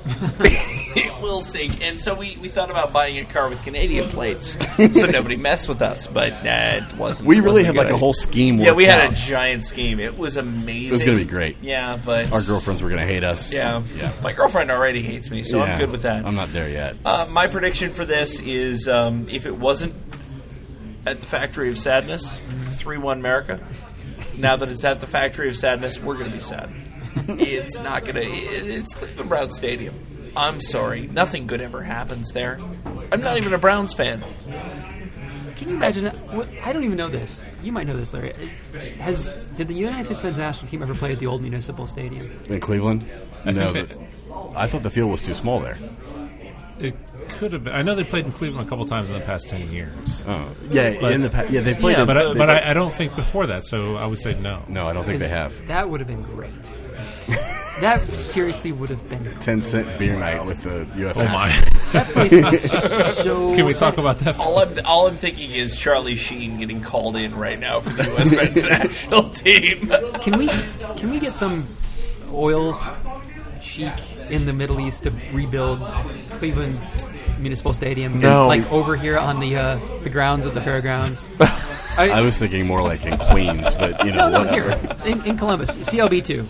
it will sink. And so we, we thought about buying a car with Canadian plates so nobody messed with us, but nah, it wasn't. We really wasn't had a like good a whole scheme. Yeah, we worked had out. a giant scheme. It was amazing. It was going to be great. Yeah, but our girlfriends were going to hate us. Yeah, yeah. My girlfriend already hates me, so Yeah, I'm good with that. I'm not there yet. Uh, my prediction for this is um, if it wasn't at the Factory of Sadness, three one America. Now that it's at the Factory of Sadness, we're going to be sad. It's not going to... It, it's Cleveland Browns Stadium. I'm sorry. Nothing good ever happens there. I'm not even a Browns fan. Can you imagine? What, I don't even know this. You might know this, Larry. Has Did the United States men's national team ever play at the old Municipal Stadium? In Cleveland? I no, think the, they- I thought the field was too small there. It could have been. I know they played in Cleveland a couple times in the past ten years. Oh, yeah, But- in the pa- yeah, they played. Yeah, in, but I, they- but I, I don't think before that. So I would say no. No, I don't think they have. That would have been great. That seriously would have been great. Ten cent beer night with the U S Oh my! That place was so... Can we talk about that? All I'm, all I'm thinking is Charlie Sheen getting called in right now for the U S men's national team. Can we can we get some oil cheek in the Middle East to rebuild Cleveland Municipal Stadium? No. Like over here on the uh, the grounds of the fairgrounds. I, I was thinking more like in Queens, but you know, no, no, whatever. here in, in Columbus, C L B two.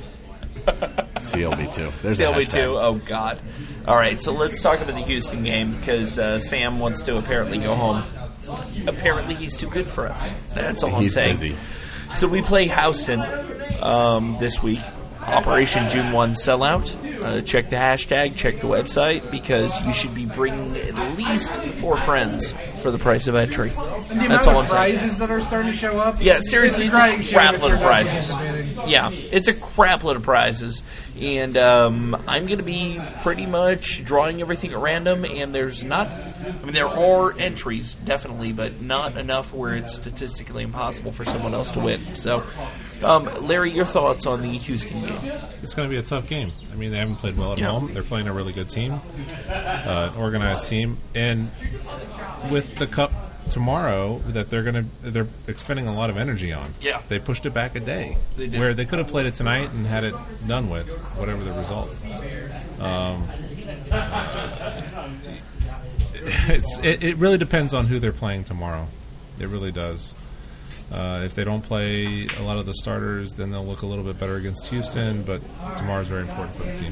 C L B two. There's C L B a two. hashtag. Oh God! All right, so let's talk about the Houston game because uh, Sam wants to apparently go home. Apparently, he's too good for us. That's all He's I'm saying. busy. So we play Houston um, this week. Operation June first sellout. Uh, check the hashtag, check the website, because you should be bringing at least four friends for the price of entry. And the That's amount all of I'm saying. prizes that are starting to show up. Yeah, seriously, it's it's a, a crying shame crap if load of you're not prizes. participating. Yeah, it's a crap load of prizes, and um, I'm going to be pretty much drawing everything at random. And there's not, I mean, there are entries definitely, but not enough where it's statistically impossible for someone else to win. So, um, Larry, your thoughts on the Houston game? It's going to be a tough game. I mean, they haven't played well at Yeah. home. They're playing a really good team, uh, an organized team, and with the cup tomorrow, that they're going to they're expending a lot of energy on. Yeah. They pushed it back a day, They did. where they could have played it tonight and had it done with, whatever the result. Um, it's it, it really depends on who they're playing tomorrow. It really does. Uh, if they don't play a lot of the starters, then they'll look a little bit better against Houston. But tomorrow's very important for the team.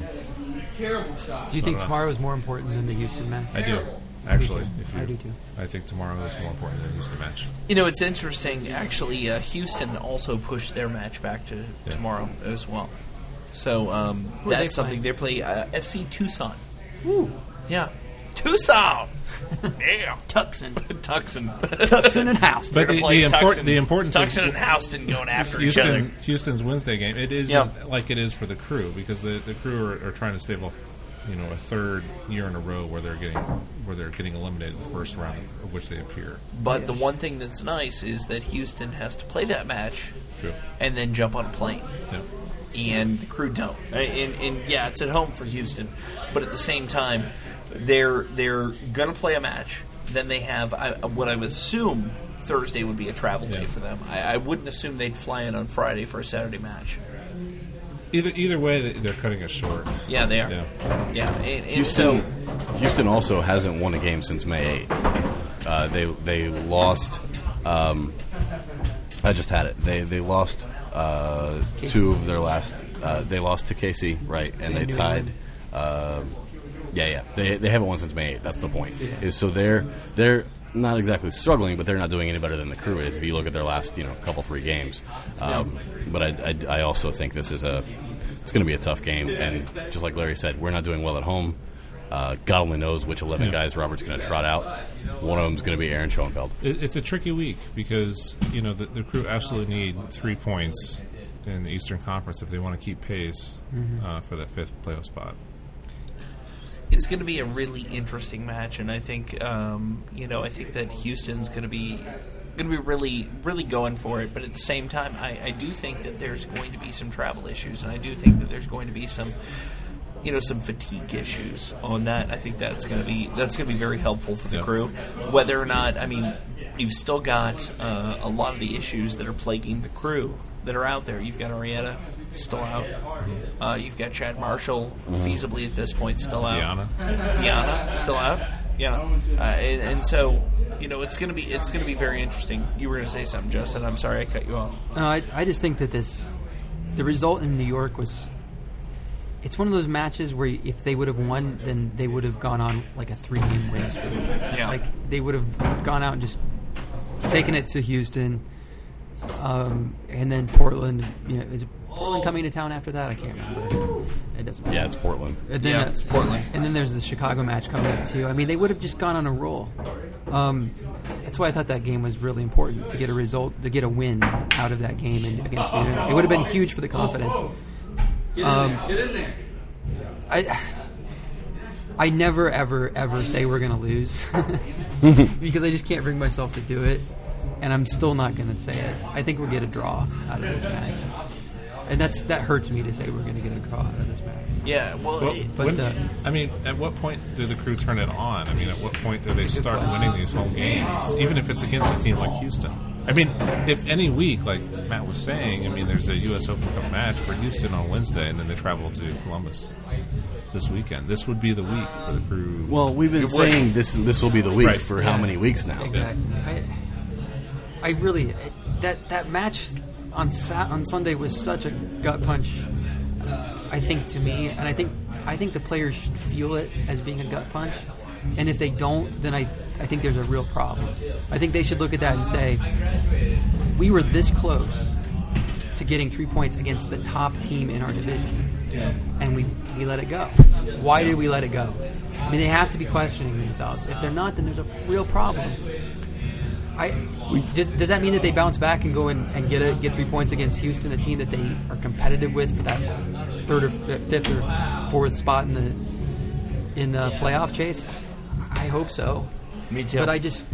Do you think tomorrow is more important than the Houston match? I do, actually. If you, I do too. I think tomorrow is more important than the Houston match. You know, it's interesting. Actually, uh, Houston also pushed their match back to Yeah. tomorrow as well. So um, Who are they that's something playing? they play uh, F C Tucson. Ooh, Yeah, Tucson. Yeah, Tucson, Tucson, Tucson and Houston. But They're the, playing the, import, Tucson. the importance of Tucson and Houston going after each other. Houston, Houston's Wednesday game, it isn't Yeah. like it is for the Crew, because the, the Crew are, are trying to stave off, you know, a third year in a row where they're getting where they're getting eliminated the first round of which they appear. But the one thing that's nice is that Houston has to play that match True. and then jump on a plane. Yeah. And the Crew don't. And, and yeah, it's at home for Houston, but at the same time, they're they're gonna play a match. Then they have I, what I would assume Thursday would be a travel day Yeah. for them. I, I wouldn't assume they'd fly in on Friday for a Saturday match. Either either way, they- they're cutting it short. Yeah, they are. Yeah. Yeah, and, and Houston, so Houston also hasn't won a game since May eighth. Uh, they they lost. Um, I just had it. They they lost uh, two of their last. Uh, they lost to K C, right, and they New tied. England. Uh, yeah, yeah. They they haven't won since May eighth. That's the point. Is so they're they're not exactly struggling, but they're not doing any better than the Crew is. If you look at their last, you know, couple three games. Um, but I, I I also think this is a it's going to be a tough game, and just like Larry said, we're not doing well at home. Uh, God only knows which eleven Yeah. guys Robert's going to trot out. One of them is going to be Aaron Schoenfeld. It, it's a tricky week because you know the, the Crew absolutely need three points in the Eastern Conference if they want to keep pace uh, for that fifth playoff spot. it's going to be a really interesting match, and I think um, you know I think that Houston's going to be going to be really really going for it. But at the same time, I, I do think that there's going to be some travel issues, and I do think that there's going to be some you know some fatigue issues on that. I think that's going to be that's going to be very helpful for the Yeah. Crew. Whether or not, I mean, you've still got uh, a lot of the issues that are plaguing the Crew that are out there. You've got Arrieta still out. Uh, you've got Chad Marshall, feasibly at this point, still out. Viana. Viana, still out. Yeah, uh, and, and so you know it's gonna be it's gonna be very interesting. You were gonna say something, Justin. I'm sorry I cut you off. No, I, I just think that this, the result in New York was, it's one of those matches where if they would have won, then they would have gone on like a three-game win streak. Yeah. Like they would have gone out and just taken it to Houston, um, and then Portland. You know, is it Portland coming to town after that? I can't remember. It doesn't matter. Yeah, it's Portland. And then, Yeah, uh, it's Portland. And then there's the Chicago match coming up too. I mean, they would have just gone on a roll. Um, that's why I thought that game was really important, to get a result, to get a win out of that game and against New York. It would have been huge for the confidence. Um, Get in there. I I never ever ever say we're gonna lose because I just can't bring myself to do it, and I'm still not gonna say it. I think we'll get a draw out of this match, and that's that hurts me to say we're gonna get a draw out of this match. Yeah, well, Well, it, But, when- uh, I mean, at what point do the Crew turn it on? I mean, at what point do they That's a good start question. winning these home games, even if it's against a team like Houston? I mean, if any week, like Matt was saying, I mean, there's a U S Open Cup match for Houston on Wednesday, and then they travel to Columbus this weekend. This would be the week for the Crew. Well, we've been It would. saying this this will be the week Right. for how many weeks now? Exactly. I, I really that that match on Sat, on Sunday was such a gut punch. I think to me, and I think I think the players should feel it as being a gut punch. And if they don't, then I I think there's a real problem. I think they should look at that and say, we were this close to getting three points against the top team in our division, and we we let it go. Why did we let it go? I mean, they have to be questioning themselves. If they're not, then there's a real problem. I does, does that mean that they bounce back and go in and get a, get three points against Houston, a team that they are competitive with for that third or fifth or fourth spot in the in the playoff chase? I hope so. Me too. But I just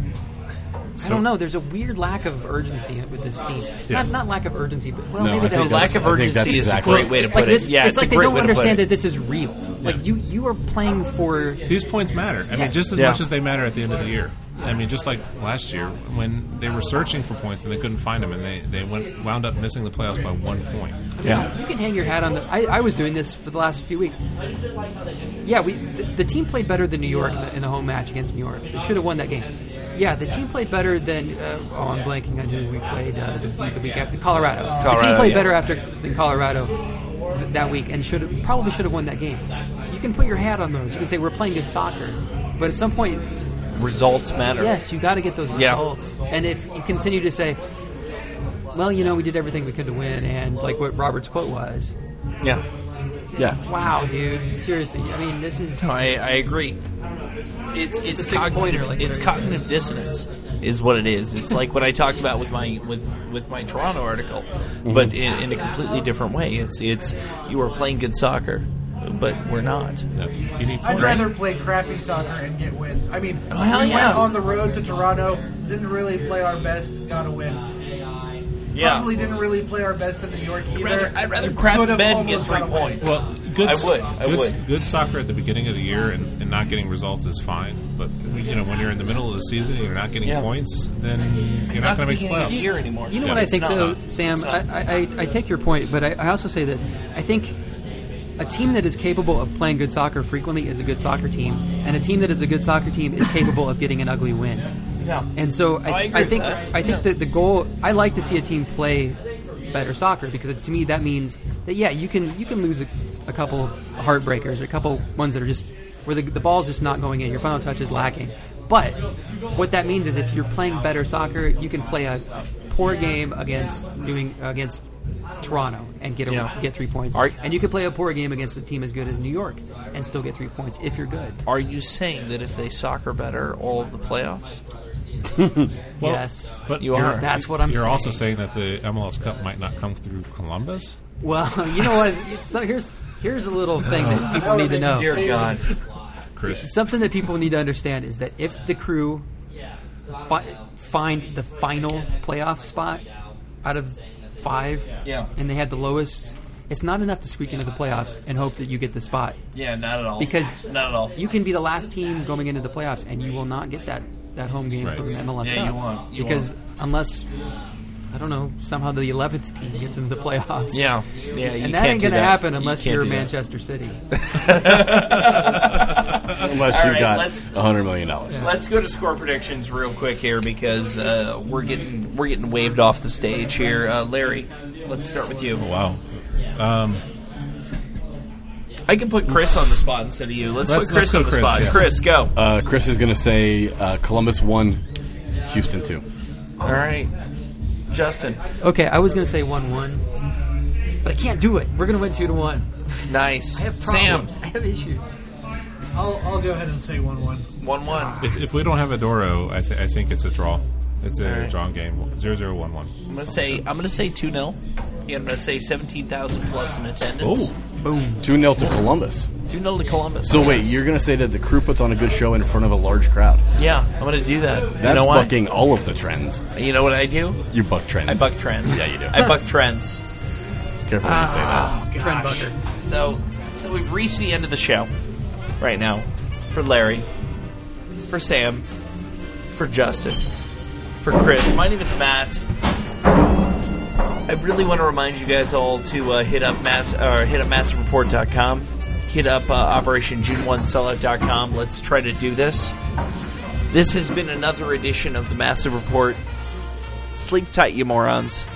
I So- don't know. There's a weird lack of urgency with this team. Yeah. Not not lack of urgency, but well, No, maybe I that think is that's- lack of I think that's urgency is exactly a great way to put like this. it. Yeah, it's, it's, like a they great don't way to put understand it. that this is real. Like you, you are playing for. These points matter. I Yeah. mean, just as Yeah. much as they matter at the end of the year. I mean, just like last year when they were searching for points and they couldn't find them, and they, they went wound up missing the playoffs by one point. Yeah, you can hang your hat on the. I, I was doing this for the last few weeks. Yeah, we the, the team played better than New York in the, in the home match against New York. They should have won that game. Yeah, the team played better than. Uh, oh, I'm blanking on who we played uh, the, the week after. Colorado. the team Colorado, played yeah. better after than Colorado th- that week, and should have probably should have won that game. You can put your hat on those. You can say we're playing good soccer, but at some point, Results matter. yes, you got to get those Yeah. results. And if you continue to say, well, you know, we did everything we could to win, and like what Robert's quote was, Yeah. Yeah. wow, dude, seriously. I mean, this is. No, I, I agree. It's it's, a six-pointer, cognitive, like it's whatever. cognitive dissonance is what it is. It's like what I talked about with my with, with my Toronto article, but in, in a completely different way. It's it's you are playing good soccer, but we're not. No, you need I'd points. rather play crappy soccer and get wins. I mean, Oh, hell we yeah. went on the road to Toronto, didn't really play our best, got a win. Yeah. Probably didn't really play our best in New York either. I'd rather, I'd rather We crap could the have bed and get almost three got a win. points. Well, good, I would. I good, would. good soccer at the beginning of the year and, and not getting results is fine. But you know, when you're in the middle of the season and you're not getting Yeah. points, then you're It's not not going the to make beginning of the playoffs. year anymore. You know Yeah, what I it's think, not. though, Sam? It's I, not. I, I, I take your point, but I, I also say this. I think a team that is capable of playing good soccer frequently is a good soccer team, and a team that is a good soccer team is capable of getting an ugly win. Yeah. And so Oh, I I, agree I with think that. I think Yeah. that the goal. I like to see a team play better soccer because to me that means that yeah you can you can lose a, a couple heartbreakers, a couple ones that are just where the, the ball's just not going in, your final touch is lacking. But what that means is if you're playing better soccer, you can play a, a poor game against doing against Toronto and get a, Yeah. get three points, Are- and you can play a poor game against a team as good as New York and still get three points if you're good. Are you saying that if they soccer better, all of the playoffs? Well, Yes. but You you're- are. That's what I'm You're saying. also saying that the M L S Cup might not come through Columbus. Well, you know what? So here's here's a little thing that people need to know. Dear God. Chris, Something that people need to understand is that if the Crew fi- find the final playoff spot out of five, Yeah. and they had the lowest, it's not enough to squeak into the playoffs and hope that you get the spot. Yeah, not at all. Because not at all. you can be the last team going into the playoffs, and you will not get that, that home game Right. from M L S Yeah, Cup. you won't. You because won't. unless I don't know, somehow the eleventh team gets into the playoffs. Yeah, yeah, you and that can't ain't do going to that. happen You unless can't you're do that. Manchester City. Unless All you've right, got let's- one hundred million dollars. Let's go to score predictions real quick here because uh, we're getting we're getting waved off the stage here. Uh, Larry, let's start with you. Wow. Um, I can put Chris on the spot instead of you. Let's, Let's- put Chris let's go on the Chris, spot. yeah. Chris, go. Uh, Chris is going to say uh, Columbus one, Houston two. All right, Justin. Okay, I was going to say one one, but I can't do it. We're going to win two to one. Nice. I have Sam. problems. I have issues. I'll, I'll go ahead and say one one. one one. if, if we don't have a Doro, I, th- I think it's a draw. It's a All right. drawn game. zero zero one one. I'm gonna say I'm gonna say two nil. Yeah, I'm gonna say seventeen thousand plus in attendance. Oh, Boom. two nil to Columbus. two nil to Columbus. So wait, Yes. you're going to say that the crew puts on a good show in front of a large crowd? Yeah, I'm gonna do that. That's you know what? bucking all of the trends. You know what I do? You buck trends. I buck trends. Yeah, you do. I buck trends. Careful when you say that. Oh, gosh. Trend bucker. So, so we've reached the end of the show right now. For Larry, for Sam, for Justin, for Chris. My name is Matt. I really want to remind you guys all to uh, hit up mass or hit up massive report dot com, hit up uh, Operation June one sellout dot com. Let's try to do this. This has been another edition of the Massive Report. Sleep tight, you morons.